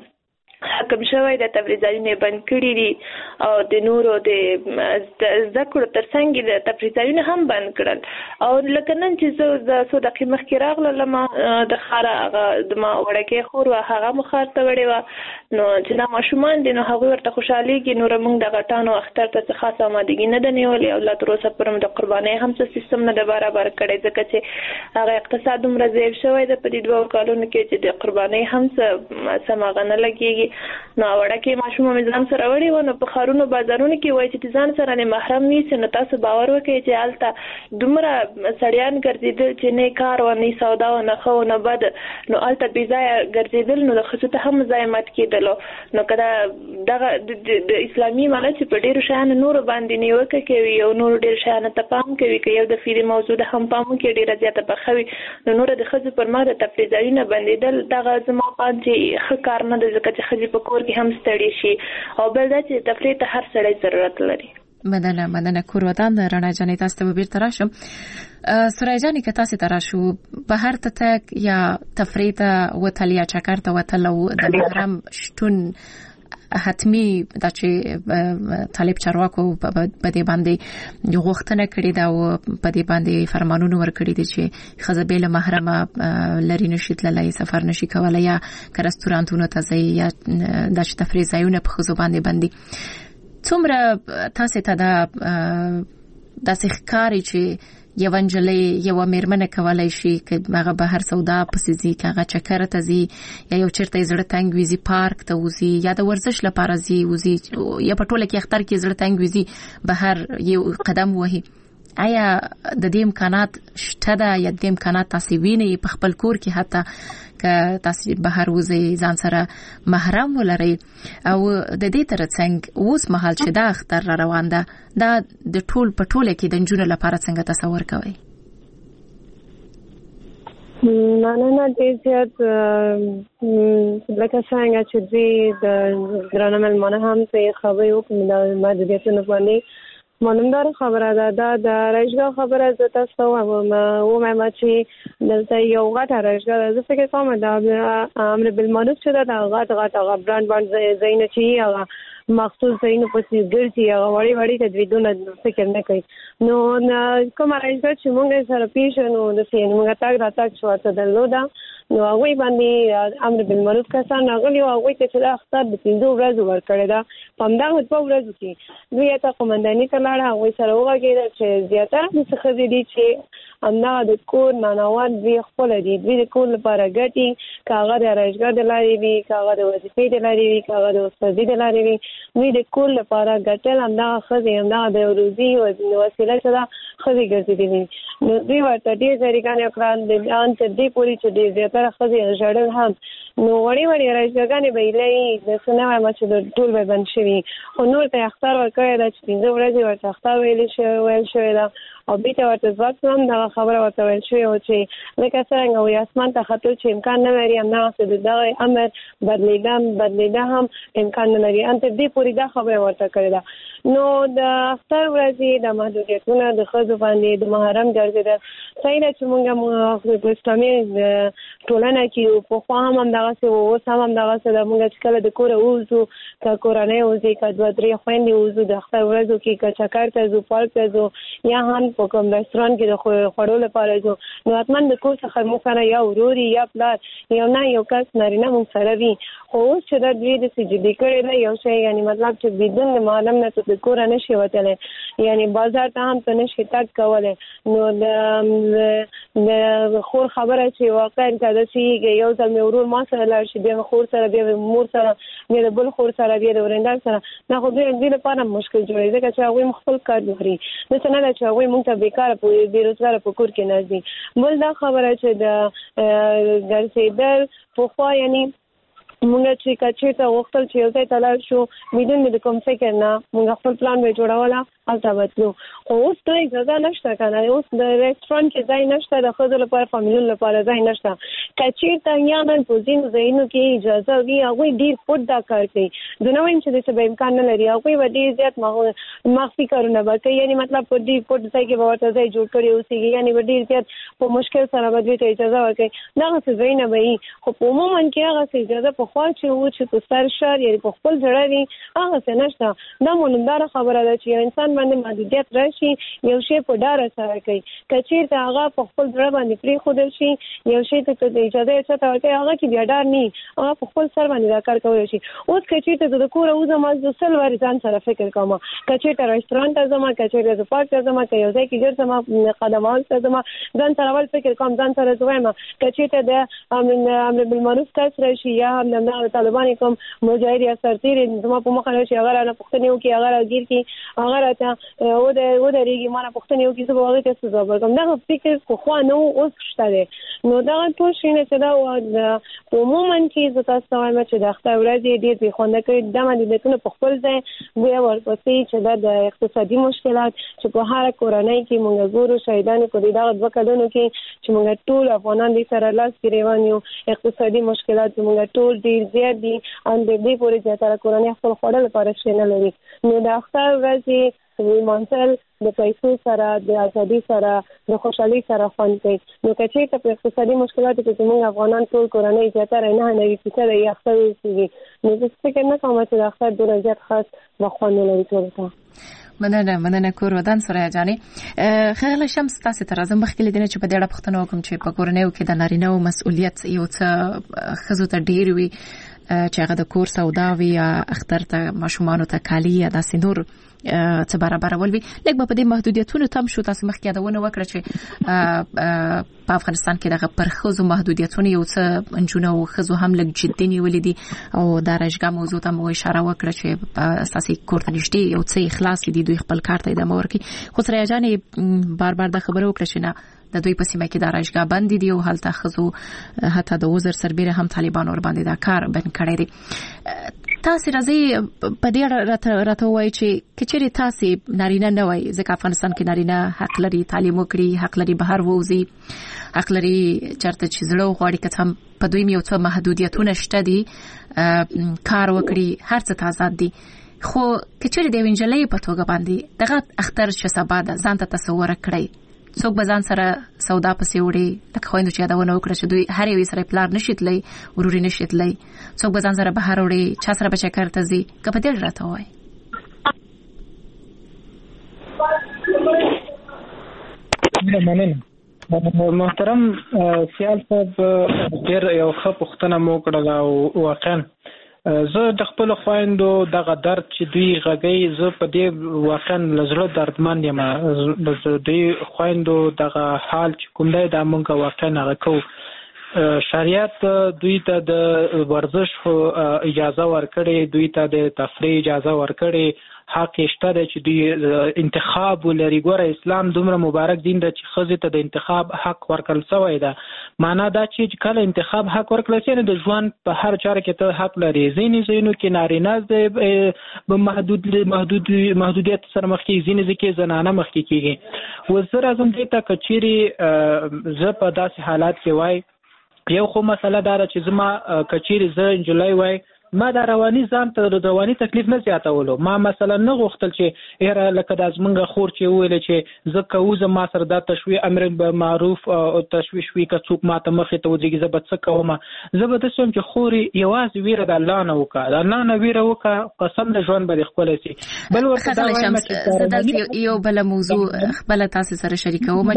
حکم شوی د تفریح ځایونه بند کړي دي او د نورو د زده کړو تر څنګ د تفریح ځایونه هم بند کړل. او لکه نن چې زه د څو دقیقې مخکې راغلم د ښاره هغه زما وړکۍ خور وه، هغه مو ښار ته وړې وه، نو چې دا ماشومان دي نو هغوی ورته خوشحالېږي. نوره موږ د غټانو اختر ته څه خاصه امادګي نه ده نیولې او لا تر اوسه پورې د قربانۍ هم څه سیستم نه ده برابر کړی، ځکه چې هغه اقتصاد دومره ضعیف شوی ده په دې دوه کالونو کې چې د قربانۍ هم څه سم هغه نه لګېږي. نو وړکې ماشومه مې ځان سره وړې وه، نو په ښارونو بازارونو کې وایي چې ځان سره نه محرم نیسي نو تاسو باور وکړئ چې هلته دومره سړیان ګرځېدل چې نه کار و نه سودا و نه ښه و نه بد، نو هلته بې ځایه ګرځېدل نو د ښځو ته هم مزاحمت کېدلو. نو که دا دغه د اسلامي امارت چې په ډېرو شیانو نورو باندې نیوکه کوي او نورو ډېرو شیانو ته پام کوي، که یو دفعې د موضوع د هم پام وکړي ډېره زیاته پخه وي، نو نوره د ښځو پر مخ د تفریح ځایونه بندېدل دغه زما پام چې ښه کار نه ده، ځکه چې ښځې په کور کې هم ستړي شي او بل دا چې تفریح ته هر سړی ضرورت لري. مننه مننه کور ودان رڼا جانې تاسو ته بیرته راشم. سورای جانې که تاسو ته راشو بهر ته تک یا تفریح ته وتل یا چکر ته وتل او د محرم شتون حتمی دا چې طالب چارواکو په دې باندې غوښتنه کړې ده او په دې باندې فرمانونه ورکړي دي چې ښځه بې له محرمه لرې نشي تللی، سفر نشي کولی، یا که رستورانتونو ته ځي یا دا چې تفریح ځایونه په ښځو باندې بندي. څومره تاسو ته دا داسې ښکاري چې یو نجلۍ یو مېرمنه کولای شي که هغه بهر سودا پسې ځي، که هغه چکر ته ځي، یا یو چېرته یې زړه تنګ وي ځي پارک ته وځي، یا د ورزش لپاره ځي وځي، یا په ټوله کې اختر کې زړه تنګ وي ځي بهر یو قدم وهي. آیا د دې امکانات شته ده یا د دې امکانات تاسو وینئ په خپل کور کې حتی که تاسو بهر وځئ ځان سره محرم ولرئ؟ او د دې ترڅنګ اوس مهال چې دا اختر را روان ده دا د ټول په ټوله کې د نجونو لپاره څنګه تصور کوئ؟ مننه ډېر زیات لکه څنګه چې دوی د درانه مېلمانه هم څه خبرې وکړي د محدودیتونو باندې مهمدار خبره ده دا د رایشګاه خبره زه تاسو وایم وایم چې دلته یو غټه رایشګاه ده زه فکر کوم دا امر بالمعروف چې دا غټ غټ هغه برانډ باندې زینه چې هغه مخصوص زینو په څیر ګرځي هغه وړي وړي تدویدونه فکر نه کوي نو کوم رایشګاه چې موږ سره پیښ نو د سین موږ تاګ راتاګ شو ته دلودا نو هغه باندې امر بالمعروف کسان هغه یو هغه ته چې اختر د پینځو ورځې ورکړی دا په همدغه په ورځو کې دوی ته قومنداني کړه هغه سره وغږېد چې زیاتره څه دي چې همدغه د کور نانوان دوی خپل دي دوی د کور لپاره ګټي کاغه د رایشګاه د لارې وي کاغه د وظیفې د لارې وي کاغه د استادۍ د لارې وي دوی د کور لپاره ګټل همدغه ښځې همدغه د روزي وسیله چې دا ښځې ګرځېدلي نو دوی ورته ډېر طریقانې وکړه ان تر دې پورې چې ډېر زیاتره ښځې ژړل هم نو وړې وړې رایشګاهګانې به ایلې د څه نه وایم چې ټول به بند شوي خو نور ته اخطار ورکړی ده چې پنځه ورځې ورته اخطار ویل شوی ده او بیرته ورته ځواب هم دغه خبره ورته ویل شوې وه چې لکه څرنګه وایي اسمان ته ختل چې امکان نه لري همدغسې د دغه امر بدلېده بدلېده هم امکان نه لري ان تر دې پورې دا خبره ورته کړې ده نو د اختر ورځې د محدودیتونه د ښځو باندې د محرم ګرځېدل صحیح ده چې موږ په اسلامي ټولنه کې پخوا هم همدغسې وو اوس هم همدغسې ده موږ چې کله د کوره ووځو که کورنۍ وځي که دوه درې خویندې وځو د اختر ورځو کې که چکر ته ځو پارک ته ځو یا هم په کوم رستورانت کې د خوړو لپاره ځو نو حتما د کور څخه موږ سره یا ورور یا پلار یو نه یو کس نارینه موږ سره وي خو اوس چې دا دوی داسې جدي کړی ده یو شی یعنې مطلب چې بدون د معلم نه ته د کوره نشي وتلی یعنې بازار ته هم ته نشي تګ کولی نو د خور خبره چې واقعا که داسې یو ځل مې ورور ما سره لاړ شي بیا خور سره بیا مور سره بیا د بل خور سره بیا د ورندار سره دا خو دوی لپاره مشکل جوړوي ځکه چې هغوی خپل کار لري داسې نه ده چې هغوی موږ ته بېکاره بېروزګاره په کور کې ناست دي بل دا خبره چې د ګرځېدل پخوا یعنې موږ چې که چېرته غوښتل چې یو ځای ته لاړ شو بدون د کوم فکر نه موږ خپل پلان به یې جوړوله هلته به تلو خو اوس ته اجازه نشته که نه اوس د رسټورانټ کې ځای نشته د ښځو لپاره فامیلونو لپاره ځای نشته که چېرته یا نن په ځینو ځایونو کې اجازه وي هغوی ډېر پټ دا کار کوي زه نه وایم چې داسې به امکان نه لري هغوی به ډېر زیات مخفي کارونه به کوي یعنې مطلب په ډېر پټ ځای کې به ورته ځای جوړ کړی اوسېږي یعنې به ډېر زیات په مشکل سره به دوی ته اجازه ورکوي دغسې ځایونه به وي خو په عموما کې هغسې اجازه پخوا چې و چې په سر شهر یعنې په خپل زړه وي هغسې نشته دا مهمداره خبره ده چې یو انسان باندې محدودیت راشي یو شی په ډاره سره کوي که چېرته هغه په خپل زړه باندې پرېښودل شي یو شی ته د اجازه یې چاته ورکوي هغه کې بیا ډار نه وي هغه په خپل سر باندې دا کار کولی شي اوس که چېرته زه د کوره وځم زه سل وارې ځان سره فکر کوم که چېرته رسټورانټ ته ځم که چېرته زه پارک ته ځم که یو ځای کې ګرځم قدموال ته ځم ځان سره اول فکر کوم ځان سره زه وایم که چېرته د امر بالمعروف کس راشي یا هم د طالبان کوم مجاهد یا سرتېري زما په مخه راشي هغه رانه پوښتنې وکړي هغه راګیر کړي هغه راته ودرېږي ما نه پوښتنې وکړي زه به هغې ته څه ځواب ورکړم دغه فکر پخوا نه و اوس شته دی نو دغه ټول شیونه چې دا په عموما کې زه تاسو ته وایم چې د اختر ورځې ډېر بې خونده کوي دا محدودیتونه په خپل ځای بیا ورپسې چې دا د اقتصادي مشکلات چې په هره کورنۍ کې موږ ګورو شهیدانو په دغه دوه کلونو کې چې موږ ټول افغانان دې سره لاس ګرېوان یو اقتصادي مشکلات موږ ټول ډېر زیات دي ان د دې پورې زیاتره کورنۍ خپل خوړو لپاره شی نه لري نو د اختر ورځې مانسل د پیسو سره د ازادي سره د خوشحالۍ سره خوند کوي نو که چېرته په اقتصادي مشکلاتو کې زموږ افغانان ټول کورنۍ زیاتره نهه نوي فیصده یې اختر اوسېږي نو زه فکر نه کوم چې د اختر دومره زیات خاص به خوند نه لري ټولو ته مننه مننه کور ودان سره جانې خیال شمس تاسو ته راځم مخکې لیدنه چې په دې اړه پوښتنه وکم چې په کورنیو کې د نارینه او مسؤلیت یو څه ښځو ته ډېر وي چې هغه د کور سودا وي یا اختر ته ماشومانو ته کالي یا داسې نور څه برابرول وي لکه په دې محدودیتونو تم شو تاسو مخکې یادونه وکړه چې په افغانستان کې دغه پر ښځو محدودیتونه یو څه انجونه او ښځو هم لږ جدي نیولې دي او دا رایشګاه موضوع ته مو اشاره وکړه چې اساسي کور ته نږدې یو څه اخلاص دي دوی خپل کار ته ادامه ورکړي خو سره جانې بار بار دا خبره وکړه چې نه د دوی په سیمه کې د رایشګاه بند دي او هلته ښځو حتی د وزر سربېره هم طالبان ور باندې دا کار بند کړی دی تاسو راځي په دې راته وایي چې کچېری تاسو نارینه نه وای ځکه افغانستان کې نارینه حق لري تعلیم وکړي، حق لري بهر ووزي، حق لري چرته چې زړه غواړي که هم په دوی یو څه محدودیتونه شته دي کار وکړي، هر څه آزاد دي. خو کچېری د وینجلې په توګه باندې دغه اختر چې سبا ده ځان ته تصور کړئ، څوک به ځان سره سودا پسې وړي لکه خويندو چې یادونه وکړه چې دوی هر یو سره پلار نشیتلی وروري نشیتلی، څوک به ځان سره بهر وړي، چا سره به چکر ته ځي، که په دې راته وای. محترم سیال صاحب ډېر یو ښه پوښتنه مو کړله او واقعا زه د خپل خويندو دغه درد چې دوی غږی زه په دې واقعا لزړه دردمن یم. د دوی خويندو دغه حال چې کوم دی دا مونږ واقعا هغه کوو. شریعت دوی ته د ورزش اجازه ورکړي، دوی ته د تفریح اجازه ورکړي، حق شته دی چې دوی انتخاب ولري. ګوره اسلام دومره مبارک دین دی چې ښځې ته د انتخاب حق ورکړل شوی ده. معنا دا چې کله انتخاب حق ورکړل شي نو د ژوند په هر چاره کې ته حق لري. ځینې ځایونو کې نارینه د محدود محدود محدودیت سره مخ کېږي، ځینې ځای کې زنانه مخ کېږي. و زه راځم دې ته که چیرې زه په داسې حالات کې وای، یو خو مسله دا ده چې زما که چیرې زه نجلۍ وای ما دا رواني ځان ته رواني تکلیف نه زیاتولو. ما مثلا نه غوښتل چې ایره لکه د زمونږ خور چې ویل چې زه کوزه ما سره دا تشویق امر معروف او تشویش وی که څوک ما ته مخې ته وځي زه به څه کوم. زه به تاسو چې خوري یوازې ویره د الله نه وکړه، د الله نه ویره وکړه، قسم د ژوند به خپل شي. بل ورته دا وایم چې یو بل موضوع خپل تاسو سره شریکوم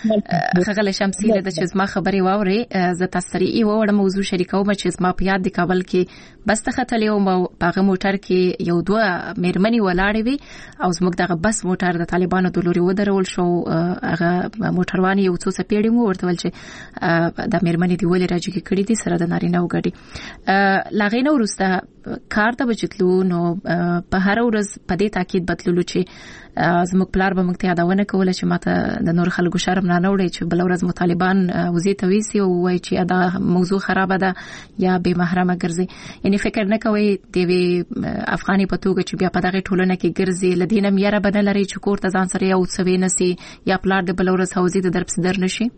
چې خغل شمسي د چې ما خبري واوري زه تاسو سره یو وړ موضوع شریکوم چې ما په یاد د کابل کې بس ته خطلې او په موټر کې یو دوه میرمنې ولاړې وي او زموږ دغه بس موټر د طالبانو د لوري ودرول شو. هغه موټروان یو څو سپېړې مو ورته ول چې د میرمنې دی ولې راځي کړي دي سره د نارینه وګړي لاغې نو ورسته کار ته بچتلو نو په هر ورځ په دې تاکید بدلولو چې زموږ پلار به موږ ته یادونه کوله چې ماته د نور خلکو شرم نه نوړي چې بل ورځ مو طالبان وزي ته ویسي او وایي چې دا موضوع خراب ده یا به محرمه ګرځي. یعنی فکر نه کوي د افغاني په توګه چې بیا په دغه ټولنه کې ګرځي لدینه میره بدل لري چې کور ته ځان سره یو څه وینسي یا پلار د بل ورځ حوزي د درپس در نشي.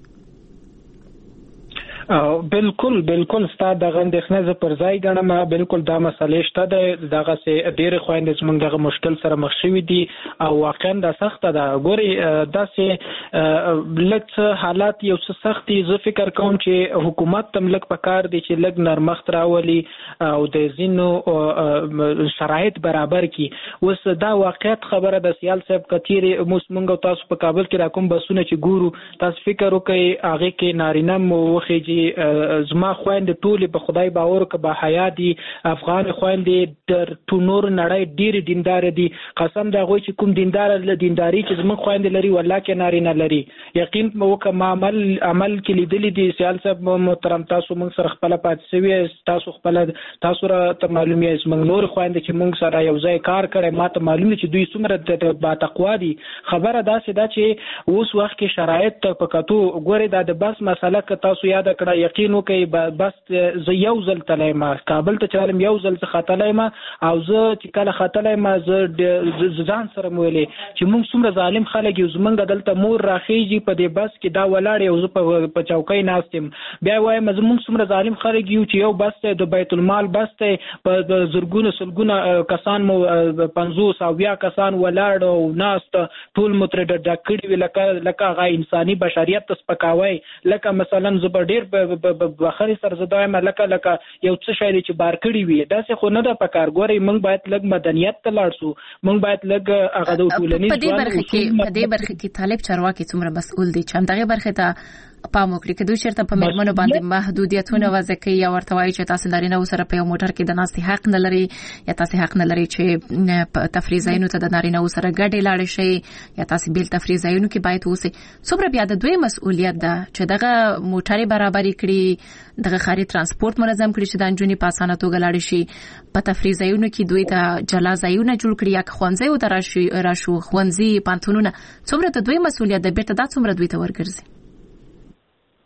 بالکل بالکل ستاسو د غندښنه ز پر ځای غنم بالکل دا مسلې شته د دغه سه ډېر خويندې زمونږ دغه مشکل سره مخ شوي دي او واقعا دا سخت ده. ګوري دا سه لکه حالات یو څه سختي زه فکر کوم چې حکومت تم لک پکار دي چې لګ نرمخت راولي او د زینو شرایط برابر کی. وس دا واقعیت خبره د سیال صاحب کتیری موږ تاسو په کابل کې راکوم بسونه چې ګورو تاسو فکر وکړئ هغه کې نارینه مو وخیږي زما خويند ټول په خدای باور ک به حیا دي افغان خويند در ټونور نړۍ ډیر دیندار دي. قسم دا غوي چې کوم دیندار له دینداری چې زما خويند لري والله کې نارینه لري. یقین مو کوم عمل عمل کې لیدل دي سیال صاحب محترم تاسو موږ سره خپل پات سوي تاسو خپل تاسو را ته معلومه زما نور خويند چې موږ سره یو ځای کار کړي ماته معلومه چې دوی څومره با تقوا دي. خبره دا سي دا چې اوس وخت کې شرایط په کتو ګوري دا د بس مسله ک تاسو یاد کړئ یقین وکړئ بس زه یو ځل تلای ما کابل ته چالم یو ځل څخه تلای ما او زه چې کله خاتلای ما زه ځان سره مولې چې موږ څومره ظالم خلک یو زمونږ دلته مور راخیږي په دې بس کې دا ولاړ یو زه په چوکۍ ناستم بیا وایم زمونږ څومره ظالم خلک یو چې یو بس ته د بیت المال بس ته په زرګونه سلګونه کسان مو پنځوس او بیا کسان ولاړ او ناست ټول مترډ ډکړي لکه لکه غا انساني بشریت تسپکاوي لکه مثلا زبر ډیر بخاري سرزدای ملکه لکه یو څه شای چې بار کړی وي دا څه خو نه د پکار ګوري موږ باید لګ مدنیت ته لاړ شو موږ باید لګ هغه د ټولنیز په دې برخه کې په دې برخه کې طالب چارواکي څومره مسؤل دي چې همدغه برخه ته پام وکړي چې دوی چیرته په مرمنو باندې محدودیتونه وضع کوي یا ورته وایي چې تاسو نارینه سره په یو موټر کې د ناستي حق نه لري یا تاسو حق نه لري چې په تفریح ځایونو ته د نارینه سره ګډې لاړ شي یا تاسو بیل تفریح ځایونو کې باید اوسئ. څومره بیا د دوی مسؤلیت ده چې دغه موټرې برابرۍ کړي دغه خاري ترانسپورت منظم کړي چې د انجونی په اسانه توګه لاړ شي په تفریح ځایونو کې دوی ته جلا ځایونه جوړ کړي یا خوانځي او دراشي راشو خوانځي پانتونونه څومره د دوی مسؤلیت ده بیرته دا څومره دوی ته ورګرځي.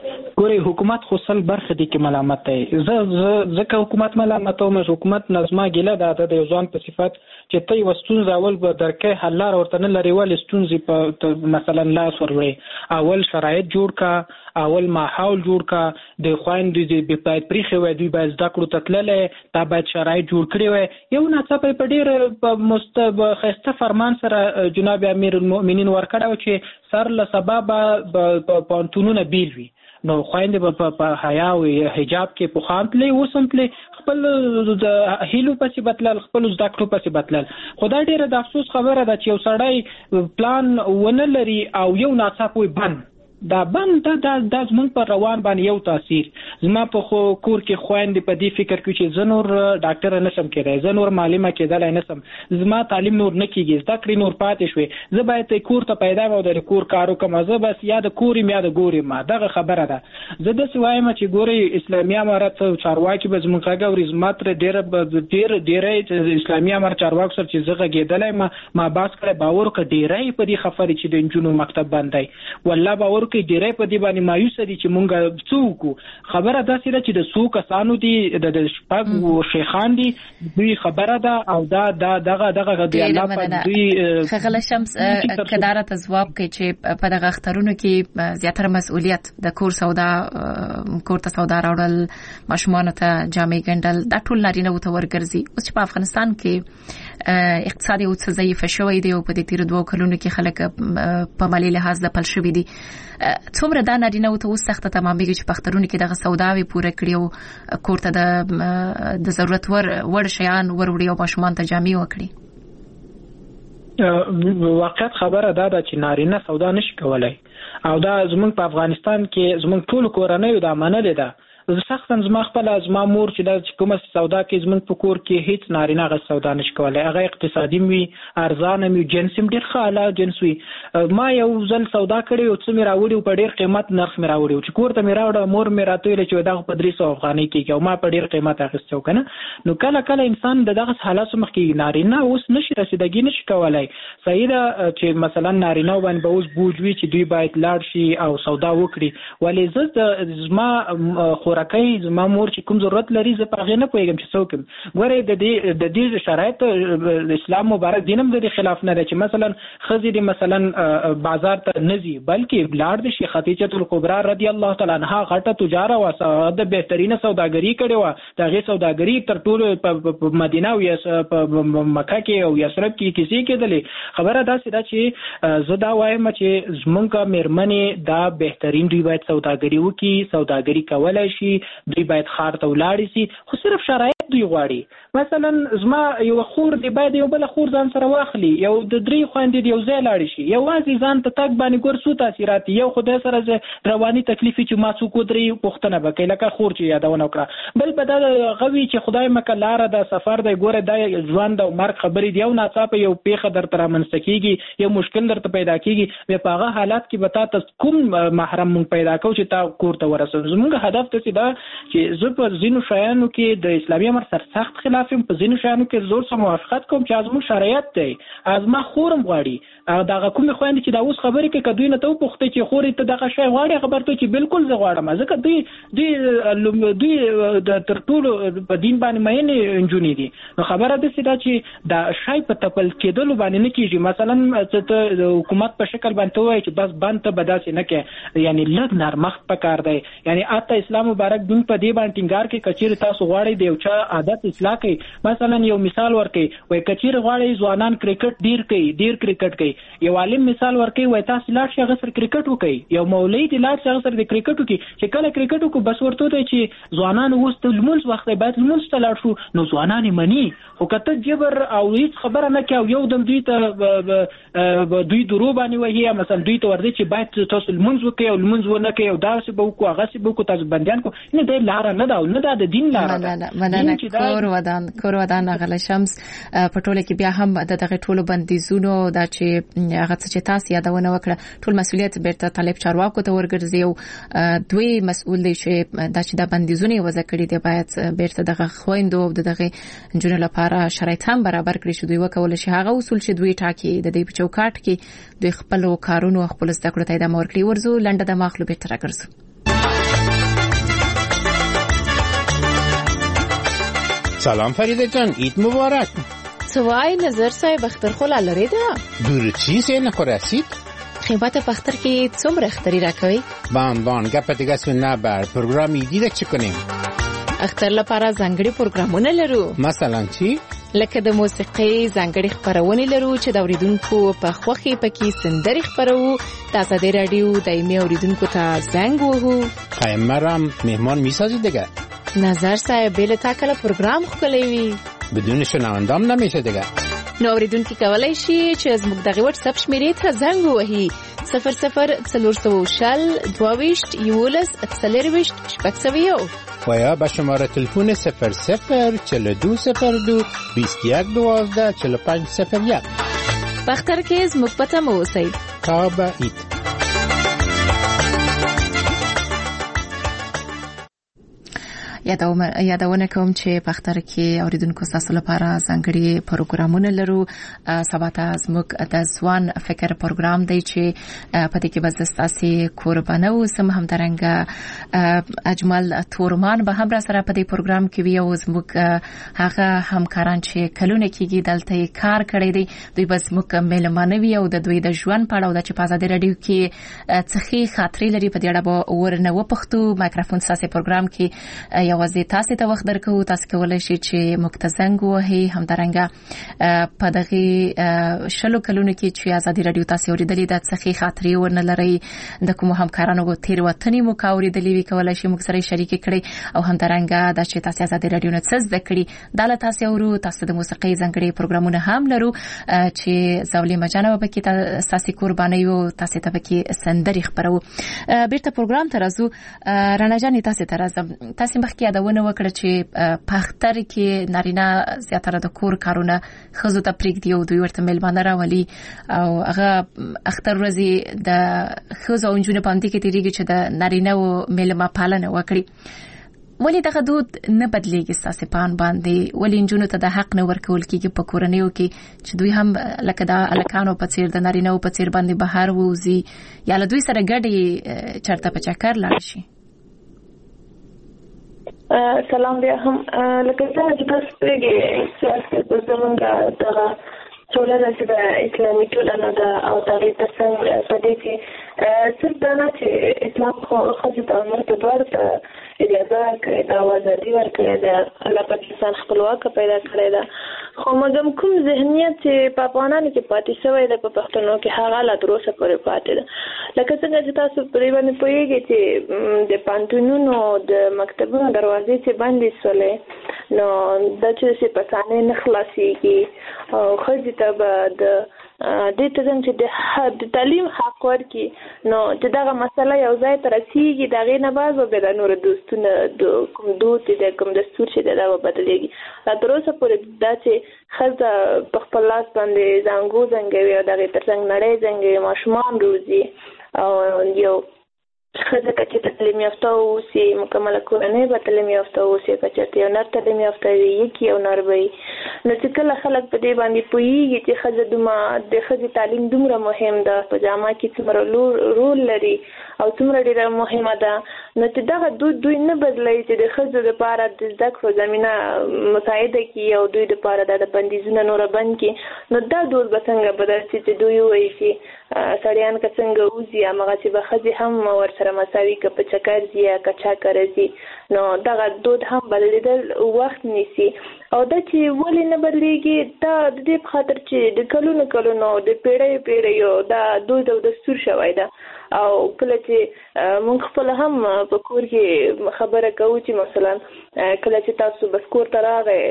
ګوري حکومت خو سل برخه دي کې ملامت دی. زه ځکه حکومت ملامت او حکومت نظم ګیله ده د ځوان په صفت چې ته وستون اول به درکې حل لار ورته نه لري ول ستونزې په مثلا لاس وروړي اول شرایط جوړ کا اول ماحول جوړ کا د خويندې د باید پریخي وای دوی باید زده کړو تتللې تا باید شرایط جوړ کړی وای یو ناڅاپه په ډیر مستب خسته فرمان سره جناب امیر المؤمنین ورکړو چې سر له سبب په پونتونونه بیل وي نو خويندې په حیا او حجاب کې په خام تلې وسم تلې خپل د هیلو پسې بتلل خپل زده کړو پسې بتلل خدای ډیره د افسوس خبره ده چې یو سړی پلان ونه لري او یو ناڅاپه بند دا بند دا د زمون پر روان باندې یو تاثیر زما په خو کور کې خويندې په دې فکر کې چې زنور ډاکټر نشم کېدای زنور معلمه کېدل نشم زما تعلیم نور نه کیږي زده کړې نور پاتې شوې زه باید کور ته پیدا و د کور کارو کوم زه بس یا د کور یا د ګوري ما دغه خبره ده زه د سوایم چې ګوري اسلامي امارات چارواکي به زمون کاګه ورز ماتره ډېر ډېر ډېر اسلامي امارات چارواکي سره چې زه غېدلای ما ما باس کړه باور ک ډېرای په دې خبرې چې د انجونو مکتب باندې والله باور کې ډیرې په دې باندې مایوس دي چې مونږ څوک خبره داسې ده چې د څو کسانو دي د شپږ شیخان دي دوی خبره ده او دا دا دغه دغه د الله په دوی خغل شمس کدارت ځواب کوي چې په دغه اخترونو کې زیاتره مسؤلیت د کور سودا کور ته سودا راوړل ماشومان ته جامې ګندل دا ټول نارینه وته ورګرځي اوس چې په افغانستان کې اقتصادي او ضعیف شوی دی او په دې تیر دوه کلونو کې خلک په مالي لحاظ د پل شوی دي څومره دا نارینه او ته اوس سخته تمامېږي چې پخترونه کې دغه سوداوي پوره کړي او کور ته د د ضرورت ور ور شیان وروړي او ماشومان ته جامې وکړي واقعیت خبره دا ده چې نارینه سودا نشي کولای او دا زمونږ په افغانستان کې زمونږ ټول کورنۍ د منلې ده سختن زما خپل از ما مور چې د کومه سودا کې زمون په کور کې هیڅ نارینه غو سودا نشي کولای هغه اقتصادي وي ارزانه وي جنس هم ډیر خاله جنس وي ما یو ځل سودا کړی او څه مې راوړی په ډیر قیمت نرخ مې راوړی چې کور ته مې راوړ مور مې راتویل چې دغه په درې سوه افغانۍ کې او ما په ډیر قیمت اخیستو کنه نو کله کله انسان دغه حالات مخ کې نارینه اوس نشي رسیدګي نشي کولای صحیح ده چې مثلا نارینه باندې به اوس بوجوي چې دوی باید لاړ شي او سودا وکړي ولې زه زما راکې زما مور چې کوم ضرورت لري زه په غو نه پوهیږم چې څوک ګوره د دې د دې شرایط د اسلام مبارک دینم د خلاف نه دی چې مثلا خزي د مثلا بازار ته نزي بلکې بلاد د شیخ خدیجه الکبرى رضی الله تعالی عنها غټه تجاره او د بهترینه سوداګری کړې و دغه سوداګری تر ټولو په مدینه او په مکه کې او یثرب کې کیسې کېدلې خبره دا سده چې زه دا وایم چې زمونږه مېرمنې دا بهترین دی باید سوداګری وکړي سوداګری کولای شي دوی باید خار ته ولاړ شي خو صرف شرایط دوی غواړي مثلا زما یو خور دی باید یو بل خور ځان سره واخلي یو د درې خويندې یو ځای لاړ شي یو وازي ځان ته تک باندې ګور سو تاثیرات یو خدای سره رواني تکلیف چې ما څوک درې پښتنه بکې لکه خور چې یادونه وکړه بل بدل غوي چې خدای مکه لار د سفر د ګوره د ژوند او مرګ خبرې دی او ناڅاپه یو پیخه در تر منستکیږي یو مشکل درته پیدا کیږي په هغه حالات کې بتا ته کوم محرم مون پیدا کو چې تا کور ته ورسول زموږ هدف ته دا چې زه په ځینو شیانو کې د اسلامي امر سره سخت خلاف یم په ځینو شیانو کې زور سره موافقت کوم چې ازمو شریعت دی ازما خورم غواړي دغه کوم خويند چې دا اوس خبرې کوي کدوې نه ته پوښتې چې خوري ته دغه شی غواړي خبر ته چې بالکل زه غواړم ځکه دوی دوی دوی د ترټولو په دین باندې مې انجونی دي نو خبره ده چې دا شی په تپل کېدل باندې نه کیږي مثلا ته د حکومت په شکل باندې وایي چې بس بند ته بداسې نه کې یعنی لږ نرمخت پکار دی یعنی اته اسلام مبارک دین په دې باندې ټینګار کې کچیر تاسو غواړئ دی او چې عادت اصلاح کوي مثلا یو مثال ورکړي وای کچیر غواړي ځوانان کرکټ ډیر کوي ډیر کرکټ کوي یو عالم مثال ورکړي وای تاسو لاړ شئ غسر کرکټ وکړي یو مولوی دی لاړ شئ غسر د کرکټ وکړي چې کله کرکټ وکړو بس ورته دی چې ځوانان وست لمونځ وخت باید لمونځ ته لاړ شو نو ځوانان مني خو کته جبر او هیڅ خبره نه کوي یو دم دوی ته دوی درو باندې وایي مثلا دوی ته ورته چې باید تاسو لمونځ وکړي او لمونځ ونه کوي او داسې به وکړو هغه څه به وکړو تاسو بنديان کو نه دی لار نه دا نه دا د دین لار ده مننه کور ودان کور ودان غل شمس په ټوله کې بیا هم د دغه ټولو بندیزونو دا چې هغه چې تاسو یادونه وکړه ټول مسؤلیت بیرته طالب چارواکو ته ورګرځي او دوی مسؤل دي چې دا چې د بندیزونو وضع کړي دي باید بیرته دغه خويندو د دغه جنونو لپاره شرایط هم برابر کړي شي دوی وکول شي هغه اصول چې دوی ټاکي د دې په چوکاټ کې دوی خپل کارونو خپل زده کړو ته د مورکړي ورزو لنډه د مخلوبې تر راګرځي سلام فریده جان، عید مبارک. سوای نظر صاحب اختر خلا لري دا دور چیز نه خورسید خیبات پختر کې څومره اختری راکوي بان بان گپ دیگه سو نه بر پروګرام یې دیده چی کنیم اختر لپاره ځانګړي پروګرامونه لرو مثلا چی لکه د موسیقي ځانګړي خبرونه لرو چې د اوریدونکو په خوخي پکې سندري خبرو تاسو د رادیو دایمي اوریدونکو ته زنګ وهو خیمرم مهمان میسازی دیگه نظر صاحب بل تا کله پروګرام خولوي بدون شنوندام نمیشه دیگه نو اوریدونکو کولای شي چې زموږ دغه واتس اپ شمیرې ته زنګ ووهي صفر صفر څلور شل دوهویشت یولس څلرویشت شپږ سوه یو و یا به شماره تلفن صفر صفر چهل و دو صفر دو بیست و یک دوازده چهل و پنج صفر یک بختر کې زموږ پته مو اوسئ تا به عید یادوم یادونه کوم چې پختر کې اوریدونکو تاسو لپاره ځانګړي پروګرامونه لرو سباته زموږ د ځوان فکر پروګرام دی چې په دې کې بس تاسو قربانه اوسم هم درنګ اجمل تورمان به هم را سره په دې پروګرام کې وي او زموږ هغه همکاران چې کلونه کېږي دلته کار کړی دی دوی بس مکمل مانوي او د دوی د ژوند په اړه د چې په آزادي رادیو کې څخي خاطرې لري په دې اړه به ورنه وپښتو مایکروفون ساسي پروګرام کې یوازې تاسو ته وخت درکو تاسو کولای شئ چې مکتزنګ وهي هم درنګ په دغه شلو کلونو کې چې آزادي رادیو تاسو اوریدلې د څخه خاطرې ورنه لري د کوم همکارانو غو تیر وطني مو کاوریدلې وی کولای شئ موږ سره شریک کړئ او هم درنګ د چې تاسو آزادي رادیو نه څه زده کړی د تاسو ورو تاسو د موسیقي ځانګړي پروګرامونه هم لرو چې زولي مجانه په کې تاسو قرباني او تاسو ته پکې سندري خبرو بیرته پروګرام ته راځو رڼا جان تاسو ته راځم تاسو مخکې یادونه وکړه چې پختر کې نارینه زیاتره د کور کارونه خزو ته پریږدي او دوی ورته ملمانه راولي او هغه اختر ورځي د خزو او جنونو په اندې کې تیریږي چې د نارینه او ملما پالنه وکړي ولی دغه دود نه بدلیږي تاسو پان باندې ولی جنونو ته د حق نه ورکول کېږي په کورنیو کې چې دوی هم لکه د الکانو په څیر د نارینه او په څیر باندې بهر ووزي یا له دوی سره ګډي چرته په چکر لاړ شي سلام بیا هم لکه څنګه چې تاسو پرېږئ سیاست په زمونږ دغه ټولنه چې د اسلامي ټولنه ده او د هغې تر څنګ په دې کې صرف دا نه چې اسلام خو ښځو ته عمر ته دواړو ته اجازه ورکړې ده او ازادي ورکړې ده الله پاک انسان خپلواکه پیدا کړی ده خو مګم کوم ذهنیت چې په افغانانو کې پاتې شوی ده په پښتنو کې هغه لا تر اوسه پورې پاتې ده لکه څنګه چې تاسو پرې باندې پوهېږئ چې د پوهنتونونو د مکتبونو دروازې چې بندې شولې نو دا چې په ثانیې نه خلاصېږي او ښځې ته به د دې ته چې د تعلیم حق ورکړي نو چې دغه مسله یو ځای ته رسېږي د هغې نه بعد به بیا د نورو دوستونه د کوم دود چې دی کوم دستور چې دی دا به بدلېږي لا تر اوسه پورې دا چې ښځه په خپل لاس باندې زانګو زنګوي او د هغې تر څنګ نړۍ زنګوي ماشومان روزي او یو ښځه که چې تعلیم یافته واوسي مکمله کورنۍ به تعلیم یافته واوسي که چېرته یو نر تعلیم یافته وي یکي یو نر به وي نو چې کله خلک په دې باندې پوهېږي چې ښځه دومره د ښځې تعلیم دومره مهم ده په جامه کې څومره رول لري او څومره ډېره مهمه ده نو چې دغه دود دوی نه بدلوي چې د ښځو دپاره د زده کړو زمینه مساعده کړي او دوی دپاره دا د بندیزونه نوره بند کړي نو دا دود به څنګه بدل شي چې دوی ووایي چې سړیان که څنګه وځي هماغسې به ښځې هم ورسره مساوي که په چکر ځي یا که چا کره ځي نو دغه دود هم بدلېدل وخت نیسي او دا چې ولې نه بدلېږي دا د دې په خاطر چې د کلونو کلونو د پیړیو پیړیو دا دود او دستور شوی ده او کله چې موږ خپل هم په کور کې خبره کوو چې مثلا کله چې تاسو بس کور ته راغئ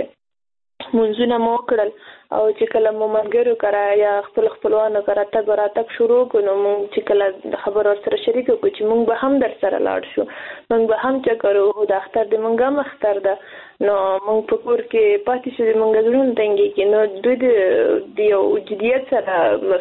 منځونه مو وکړل او چې کله مو ملګرو کره یا خپل خپلوانو کره تګ راتګ شروع کړو نو موږ چې کله د خبرو ورسره شریک کړو چې موږ به هم در سره لاړ شو موږ به هم چکر وهو د اختر د موږ هم اختر ده نو موږ په کور کې پاتې شو د موږ زړونه تنګېږي نو دوی د یو جدیت سره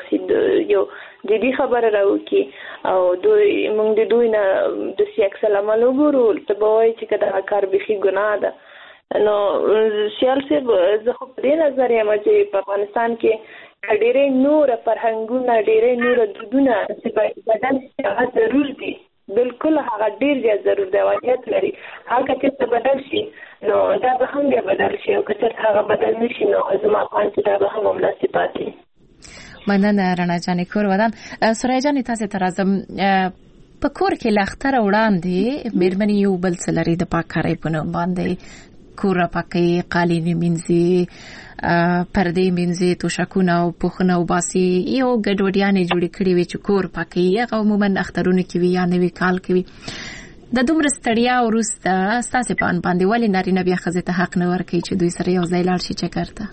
مخې یو جدي خبره راوکړي او دوی موږ د دوی نه داسې عکس العمل وګورو ته به وایي چې که دغه کار بیخي ګناه ده نو سیال صاحب زه خو په دې نظر یم چې په افغانستان کې ډېرې نوره فرهنګونه ډېرې نوره دودونه چې باید بدل شي هغه ضرور دي بالکل هغه ډیر زیات ضرور دی واقعیت لري. هغه چې بدل شي نو دا به هم بیا بدل شي او که هغه بدل نشي نو زما په چې دا به هم مناسب پاتې. مننه رڼا جان کور ودان. سوریا جان تاسو ته راځم. په کور کې لختر وړاندې مېرمنې یو بل څه لري د پاککارۍ په نوم باندې کور پاکي قالین مینځي پردې مینځي توشکونه او پوښونه او باسي یو ګډوډیانې جوړې کړې وي چې کور پاکي هغه عموما اخترونه کې وي یا نوي کال کې وي. د دومره ستړیا وروسته ستاسو په ان باندې ولې نارینه بیا ښځې ته حق نه ورکوي چې دوی سره یو ځای لاړ شي چکر ته؟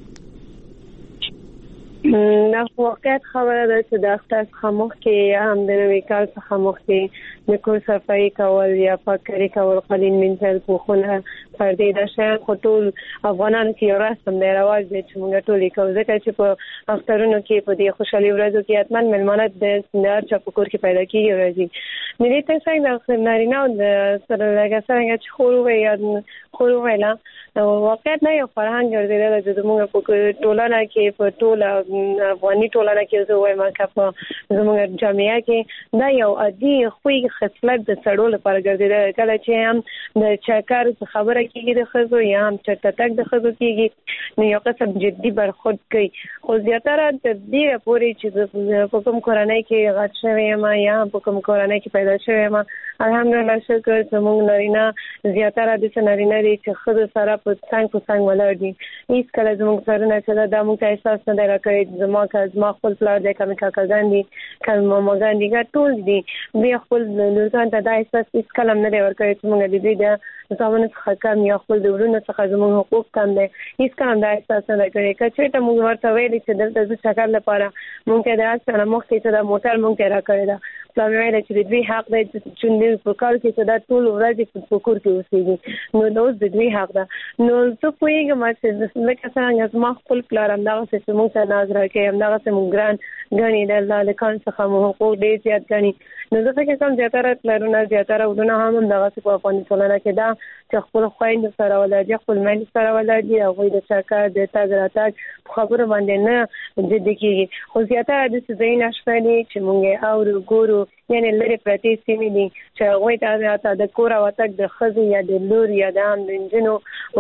نه واقعیت خبره ده چې د اختر څخه مخکې هم د نوي کال څخه مخکې د کور صفایي کول یا پاککاري کول قالین مینځل پوښونه پردې دا شیان خو ټول افغانانو کې یو رسم دی رواج دی چې موږ ټول یې کوو ځکه چې په اخترونو کې په دې خوشحالي ورځو کې حتما مېلمانه د هر چا په کور کې پیدا کېږي ورځي. نو دې ته څنګه د نارینه‌و سره لږه څرنګه چې خور ووایي یا خور وویله واقعیت نه یو فرهنګ ګرځېدلی چې زموږ په ټولنه کې په ټوله افغاني ټولنه کې زه وایم که په زموږ جامعه کې دا یو عادي خوی خصلت د سړو لپاره ګرځېدلی. کله چې هم د چکر خبره کېږي د ښځو یا هم چرته تګ د ښځو کېږي نو یو قسم جدي برخورد کوي. خو زیاتره تر ډېره پورې چې په کوم کورنۍ کې غټ شوې یم یا په کوم کورنۍ کې پیدا شوې یم الحمدلله شکر زموږ نارینه زیاتره داسې نارینه دي چې ښځو سره په څنګ په څنګ ولاړ دي. هېڅکله زموږ سرونه چې دا موږ ته احساس نه دی راکړی. زما که زما خپل پلار دی که مې کاکاګان دي که مې ماماګان دي که ټول دي دوی خپل لورګانو ته دا احساس هېڅکله هم نه دی ورکړی چې موږ د دوی د زامنو څخه کم یا خپل د وروڼو څخه زموږ حقوق کم دی. هېڅکله هم دا احساس نه دی کړی. که چېرته موږ ورته ویلي چې دلته زه چکر لپاره موږ ته د هر څه نه مخکې چې دا موټر موږ ته راکړې ده پلار مې ویلی چې د دوی حق دی چې دوی په کال کې چې دا ټول ورځې په کور کې اوسېږي نو دا اوس د دوی حق ده. نو زه پوهېږم چې لکه څرنګه زما خپل پلار همدغسې چې موږ ته ناز راکوي همدغسې موږ ګران ګڼي د الله له کان څخه مو حقوق ډېر زیات ګڼي. نو زه فکر کوم زیاتره پلرونه زیاتره وروڼه هم همدغسې په افغاني ټولنه کې ده چې خپل خویندو سره ولاړ دي خپل میندې سره ولاړ دي هغوی د چکر د تګ راتګ په خبرو باندې نه جدي کېږي. خو زیاتره داسې ځایونه شته دي چې موږ یې اورو ګورو یعنې لرې پرتې سیمې دي چې هغوی ته د کور وتګ د ښځې یا د لور یا د هم د نجونو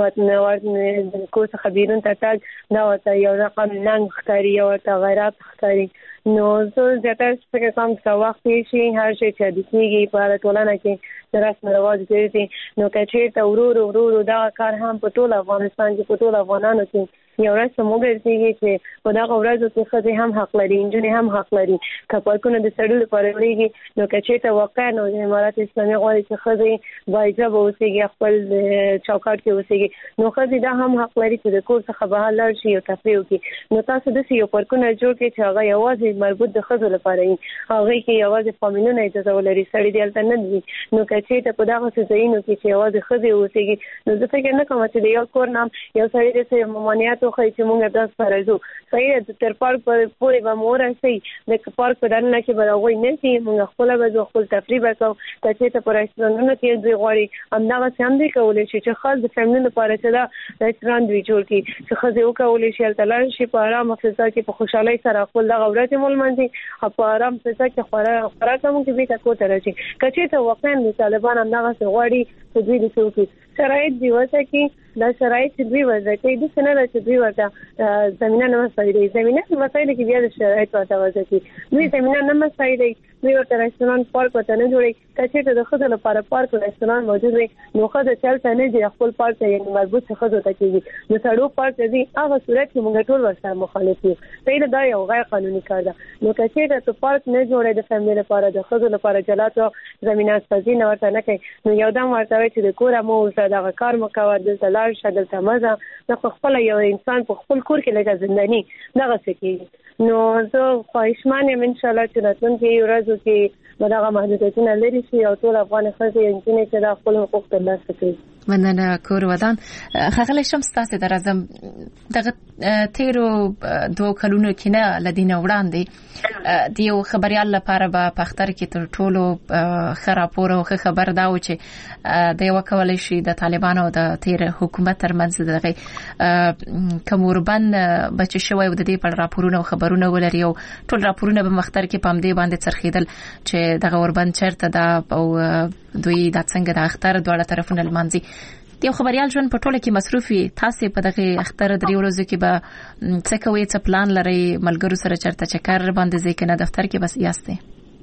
د کور څخه بیرون ته تګ دا ورته یو رقم ننګ ښکاري یا ورته غیرت ښکاري. نو زه زیاتره فکر کوم که وخت یې شي هر شی چې عادي کېږي په هره ټولنه کې د رسم رواج ګرځي نو که چېرته ورو ورو ورو ورو دغه کار هم په ټول افغانستان کې په ټول افغانانو کې یو رسم وګرځېږي چې په دغه ورځو کې ښځې هم حق لري نجونې هم حق لري. که پارکونه د سړو لپاره وړېږي نو که چېرته واقعا نو د امارت اسلامي غواړي چې ښځې باحجابه اوسېږي خپل چوکاټ کې اوسېږي نو ښځې دا هم حق لري چې د کور څخه بهر لاړ شي یو تفریح وکړي. نو تاسو داسې یو پارکونه جوړ کړئ چې هغه یوازې مربوط د ښځو لپاره وي هغوی کې یوازې فامیلونه اجازه ولري سړي دې هلته نه وي. نو که چېرته په دغسې ځایونو کې چې یوازې ښځې اوسېږي نو زه فکر نه کوم چې د یو کور نه یو سړي داسې ممانعت وښیي چې موږ داس سره ځو صحیح ده تر پارک پورې به مو ورسئ د پارک په دننه کې به هغوی نه ځي موږ خپله به ځو خپل تفریح به کوو. که چېرته په رسټورانټونو کې دوی غواړي همدغسې هم دوی کولی شي چې خاص د فیملي لپاره چې دا رسټورانټ دوی جوړ کړي چې ښځې وکولی شي هلته لاړ شي په ارامه فضا کې په خوشحالۍ سره خپل دغه ورځې مو لمانځي او په ارام فضا کې خوراک هم وکړي بېرته کور ته راشي. که چېرته واقعا د طالبان همدغسې غواړي چې دوی داسې وکړي شرایط دوی وضع کړي دا شرایط چې دوی وضع کوي داسې نه ده چې دوی ورته زمینه نه مساعدوي. زمینه مساعده کې بیا د شرایط ورته وضع کړي دوی زمینه نه مساعدوي دوی ورته رسټورانټ پارک ورته نه جوړوي. که چېرته د ښځو لپاره پارک او رسټورانټ موجود وي نو ښځه چې هلته نه ځي خپل پارک ته یعنې مربوط چې ښځو ته کېږي نو سړو پارک ته ځي هغه صورت کې موږ ټول ورسره مخالف یو. صحیح ده دا یو غیر قانوني کار ده. نو که چېرته ته پارک نه جوړوي د فیملي لپاره د ښځو لپاره جلاتو زمینه سازي نه ورته نه کوي نو یو دم ورته وایي چې د کوره مه اوسه دغه کار مه کوه دلته لاړ شه دلته مه ځه دا په خپله یو انسان په خپل کور کې لکه زنداني دغسې کېږي. نو زه خواهشمن یم انشاءالله چې راتلونکي ورځو کې به دغه محدودیتونه لرې شي او ټول افغان ښځې نجونې چې دا خپل حقوق ترلاسه کړي. مننه کور ودان خغل شمس تاسو درازم دغه تیرو دوه کلونو کې نه لدینه وړاندې دیو خبريال لپاره به پختر کې تر ټولو خرابور او خبر دا و چې د یو کولای شي د طالبانو او د تیر حکومت ترمنځ دغه کوموربن بچ شوی و د دې په راپورونو او خبرونو ولري او ټول راپورونه به مختر کې پام دی باندې څرخیدل چې دغه وربند چرته دا او دوی د څنګه د اختر دواړه طرفونه لمانځي دیو خبريال ژوند په ټوله کې مصروفي تاسو په دغه اختر درې ورځو کې به څه کوي څه پلان لري ملګرو سره چرته چکر باندې ځکه نه دفتر کې بس یاستئ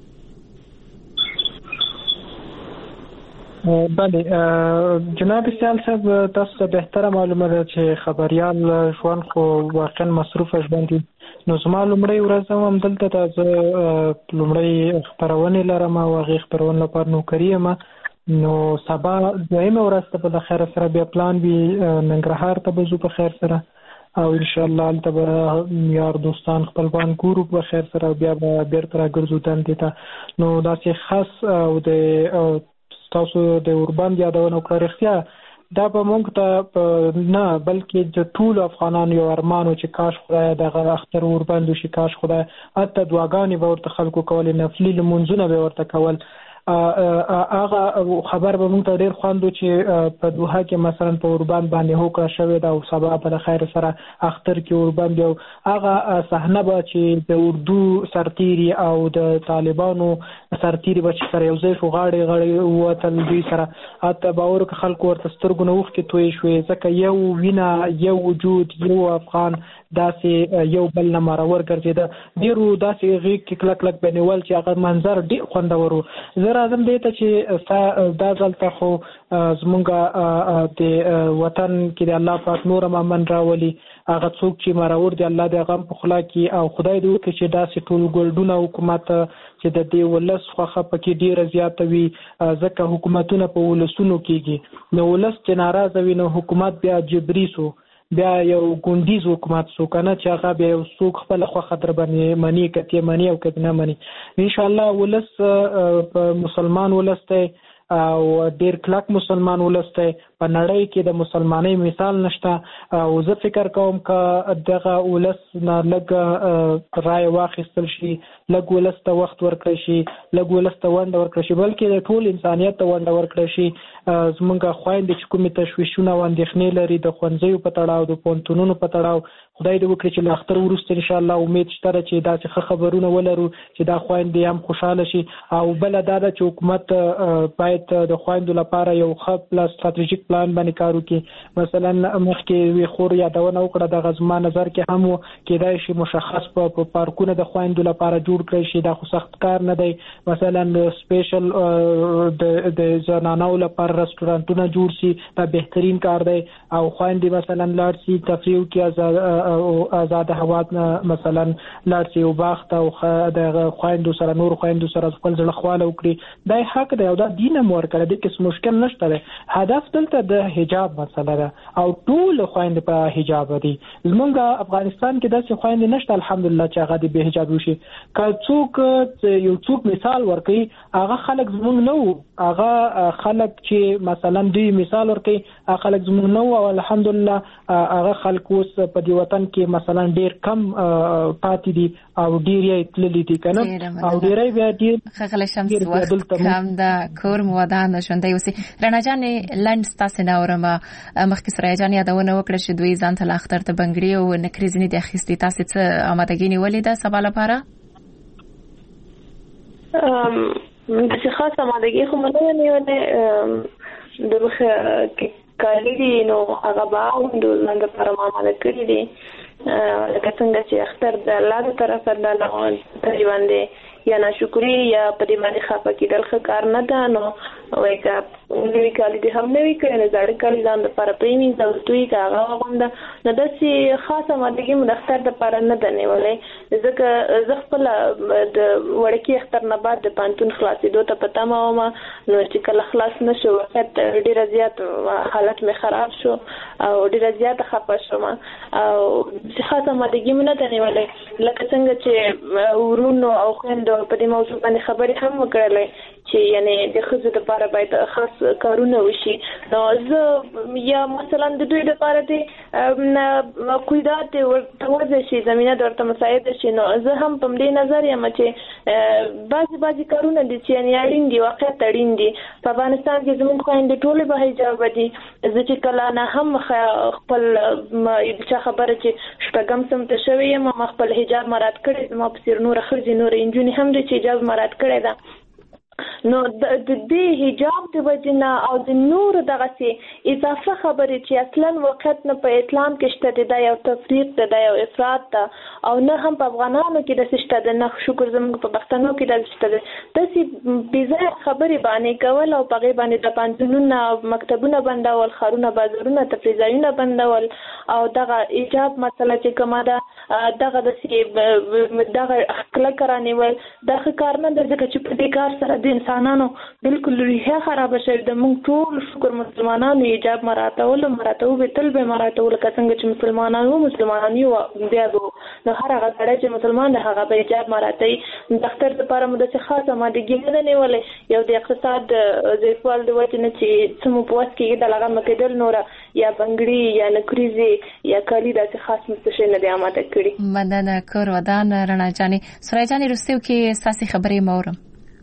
بله جناب سیال صاحب تاسو ته بهتره معلومه ده چې خبريال ژوند خو واقعا مصروف ژوند دي نو زما لومړی ورځ هم دلته تاسو لومړی خبرونه لرم او هغه خبرونه لپاره نوکری یم نو سبا دویمه ورځ ته په خیر سره بیا پلان وی ننګرهار ته به زو په خیر سره او ان شاء الله البته به یار دوستان خپلوان ګورو په خیر سره بیا به بیرته راګرځو دلته ته نو دا چې خاص او د تاسو د اوربند یادونه وکړختیا دا به مونږ ته نه بلکې د ټول افغانانو یو ارمانو چې کاش خدای دغه اختر اوربند شي کاش خدای اته دعاګانې به ورته خلکو کول نفلي لمونځونه به ورته کول هغه خبر به مونږ ته ډیر خواندو چې په دوحه کې مثلا په اوربند باندې هوکړه شوې ده او سبا په خیر سره اختر کې اوربند یو هغه صحنه به چې د اردو سرتیري او د طالبانو سرتیري به چې سره یو ځای شو غاړې غاړې وتل دوی سره اته باور ک خلکو ورته سترګو نه وخت کې توي شوې ځکه یو وینا یو وجود یو افغان داسې یو بل نه مرور ګرځیدا ډیرو داسې غیږ کې کلک کلک بنول چې هغه منظر ډیر خوندور و زه راځم دې ته چې دا ځلته خو زمونږ د وطن کې د الله پاک نور امن راولي هغه څوک چې مرور دی الله دې غم په خلا کې او خدای دې وکړي چې داسې ټول ګلډونه حکومت چې د دې ولس خوخه پکې ډیره زیاته وي ځکه حکومتونه په ولسونو کېږي نو ولس چې ناراضه وي نو حکومت بیا جبري سو بیا یو ګوندیز حکومت سو کنه چې هغه بیا یو څوک خپل خو خطر باندې منی کته منی او کته نه منی ان شاء الله ولس په مسلمان ولس ته او ډیر کلک مسلمان ولسته په نړۍ کې د مسلمانۍ مثال نشته او زه فکر کوم ک دغه ولس نه لګ رائے واخیستل شي لګ ولسته وخت ورکړي شي لګ ولسته وند ورکړي شي بلکې د ټول انسانيت ته وند ورکړي شي زمونږ خويند چې کومې تشويشونه واندېخنې لري د خونځیو په تړاو د پونتونونو په تړاو خدای دې وکړي چې لاختر ورسته ان شاء الله امید شته چې دا څه خبرونه ولرو چې دا خويند هم خوشاله شي او بل دا چې حکومت باید د خويندو لپاره یو خپ پلان ستراتیژیک پلان باندې کار وکړي مثلا مخکې وی خور یادونه وکړه د غزما نظر کې هم کېدای شي مشخص په پارکونه د خويندو لپاره جوړ کړي شي دا خو سخت کار نه دی مثلا سپیشل د د زنانو لپاره رستورانټونه جوړ شي دا بهترین کار دی او خويندې مثلا لار شي تفریح کې او آزاد هوا مثلا لارسي او باغ ته او د خويندو سره نور خويندو سره خپل ځل خواله وکړي دا حق دی او دا دین مور کړی د کس مشکل نشته هدف دلته د حجاب مسله ده او ټول خويند په حجاب دي زمونږ افغانستان کې داسې خويند نشته الحمدلله چې هغه د به حجاب وشي که څوک یو څوک مثال ورکړي هغه خلک زمونږ نو هغه خلک چې مثلا دوی مثال ورکړي هغه خلک زمونږ نو او الحمدلله هغه خلک اوس په دې وطن کې مثلا ډیر کم پاتې دي او ډیر یې تللی دي کنه او ډیرای بیا ډیر خغل شمس وخت کم دا کور مودان شوندای وسی رڼا جان لند تاسو نه اورم مخکې سره جان یادونه وکړه چې دوی ځان ته لاختر ته بنګړي او نکریزنی د اخیستي تاسو څه آمادګی نیولې ده سبا لپاره ام د څه خاصه آمادګی خو مله نیولې د مخه کالی دي نو هغه باوند لاند پر ما مال کړی دي لکه څنګه چې اختر د الله طرفه د الله تقریبا دي یا ناشکری یا په دې باندې خفه کېدل ښه کار نه ده نو وایي که نوي کالي دې هم نوي کړي نو زاړه کالي ځان دپاره پرېمینځه او دوی که هغه واغونده نو داسې خاصه آمادګي مو د اختر دپاره نه ده نیولی ځکه زه خپله د وړکي اختر نه بعد د پوهنتون خلاصېدو ته په تمه ومه نو چې کله خلاص نه شو وخت ډېره زیات حالت مې خراب شو او ډېره زیاته خفه شوم او خاصه آمادګي مو نه ده نیولی لکه څنګه چې ورونو او خویندو په دې موضوع باندې خبرې هم وکړلې چې یعنی د خزو لپاره باید خاص کارونه وشي. نو زه یا مثلا د دوی لپاره د قیادت ورته شي زمينه درته مساعد شي. نو زه هم په دې نظر یم چې بعضي بعضي کارونه دي چې یعنی اړین دي، واقعیت اړین دي. په افغانستان کې زموږ خويندې ټول به حجاب دي. زه چې کله نه هم خپل چې خبره چې شپږم سم ته شوی یم ما خپل حجاب مراد کړی، زما په سر نور خرج نور انجونی هم دي چې حجاب مراد کړی ده. نو د دې حجاب د وجنه او د نور دغه سي اضافه خبرې چې اصلا وخت نه په اسلام کې شته د یو تفریق د یو افراط ته او نه هم په افغانانو کې د شته د نه شکر زموږ په پښتنو کې د شته د سي بيزه خبرې باندې کول او په غي باندې د پانتونونو مکتبونه بندول، خارونه بازارونه تفریزایونه بندول او دغه حجاب مسله چې کومه ده دغه د سي دغه کله کرانیول دغه کار نه د ځکه چې په دې کار سره د انسانانو بالکل ریحه خراب شوه. د موږ ټول شکر مسلمانانو حجاب مراتول مراتو به تل به مراتول کڅنګ چې مسلمانانو مسلمانانی او بیا نو هر هغه ځای چې مسلمان ده هغه به حجاب مراتي. د اختر لپاره مو د خاصه ماده نه نیولې یو د اقتصاد زیفال د وجه نه چې سمو پوس کې د لغه مکدل نور یا بنگړي یا نکریزي یا کالی د خاص مستشین نه دی آماده کړی. مننه کور ودان رڼا جاني سورای جاني رستیو کې ساسي خبرې مورم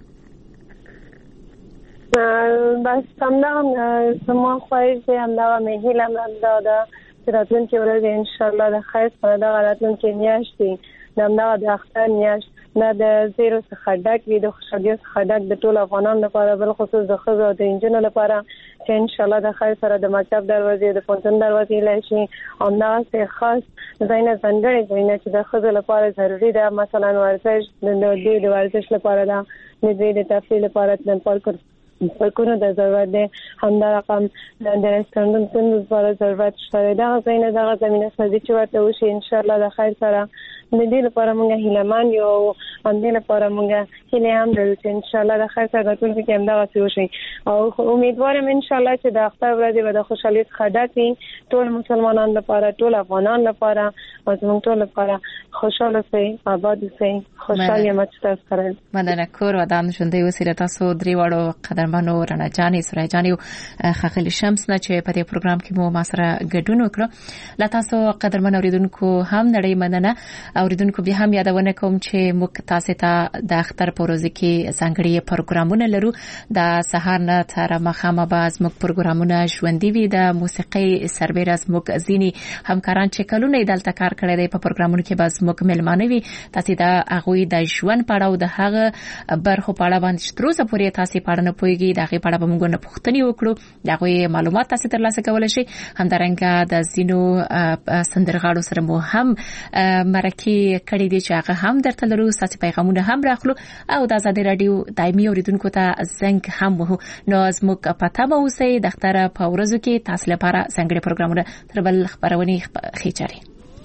بس همدا سمو خواهش همدا مهیلم همدا دا راتلون که ورد انشاءالله دا خیص کنه دا راتلون که نیاشتی همدا دا اختر نیاشت نه د زیرو څخه ډک وي د خوشحالۍ څخه ډک د ټول افغانانو لپاره بل خصوص د ښځو او د انجونو لپاره چې ان شاء الله د خیر سره د مکتب دروازې د پوهنتون دروازې لشي او دا خاص ځینې ځانګړي ځینې چې د ښځو لپاره ضروری ده، مثلا ورزش د دوی د ورزش لپاره ده، د دوی د تفریح لپاره د پارک پارکونو د ضرورت ده، همدا رقم د رستورانتونو لپاره ضرورت شته. دا ځینې دغه زمينه سازي چې ورته وشي ان شاء الله د خیر سره د دې لپاره موږ هیلمان یو هم دې لپاره موږ هیله هم لرو چې ان شاء الله د خیر سره ټول کې هم دا وشي او امیدوارم ان شاء الله چې د اختر ورځې به د خوشحالۍ څخه ډک وي ټول مسلمانانو لپاره، ټول افغانان لپاره او زموږ ټول لپاره. خوشاله سي، آباد سي، خوشاله مچته سره. مننه کور ودان ژوندۍ وسیله تاسو درې وړو قدرمنو رڼا جاني سورای جاني او خخل شمس نه چې په دې پروګرام کې مو ما سره ګډون وکړو. لا تاسو قدرمن اوریدونکو هم نړۍ مننه. اوریدونکو بیا هم یادونه کوم چې موږ تاسو ته د اختر پروژې کې ځانګړي پروګرامونه لرو. د سهار نه تر ماښامه به زموږ پروګرامونه ژوندۍ وي. د موسیقي سربېره زموږ ځینی همکاران چې کلونه دلته کار کړی دی په پروګرامونو کې به زموږ ملمانه وي. تاسو د هغه د ژوند په اړه او د هغه برخو په اړه باندې تر اوسه پورې تاسو په اړه نه پوهیږئ، د هغه په اړه به موږ نه پوښتنې وکړو، د هغه معلومات تاسو ترلاسه کولای شئ. همدارنګه د زینو سندرغاړو سره مو هم مرکه کړي دي چې هغه هم درته لرو، تاسو پیغامونه هم راخلو او د آزادۍ رادیو دایمي اوریدونکو ته زنګ هم وو. نو زموږ پته به اوسئ د اختر په ورځو کې تاسو لپاره څنګه پروګرامونه تر بل خبرونه خېچري.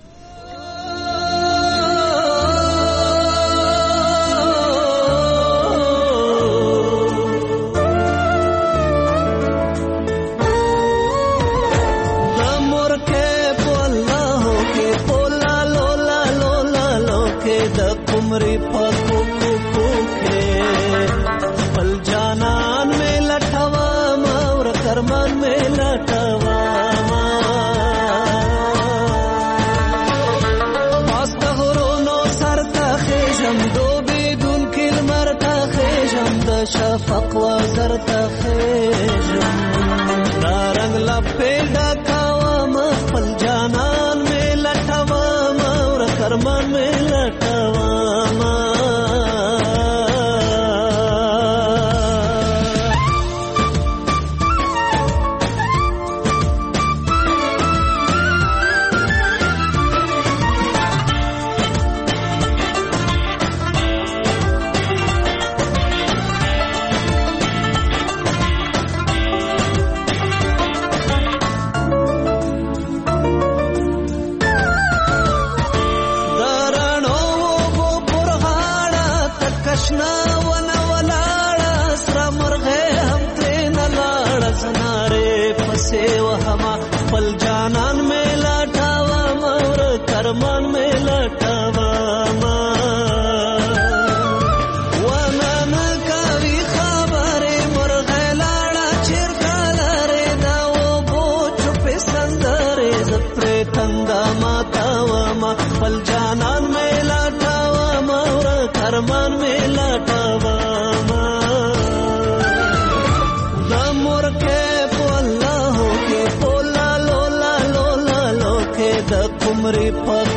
उमरी पको को के पल जानन में लठवा मार करमन में लठवा पास्त होरो सरता खजम दो بدون كلمه خجم د شفق وزرتا خجم نارنګ لپیدا کاوه مخل جانان میں لټوا مور کرمن میں لټوا عمر په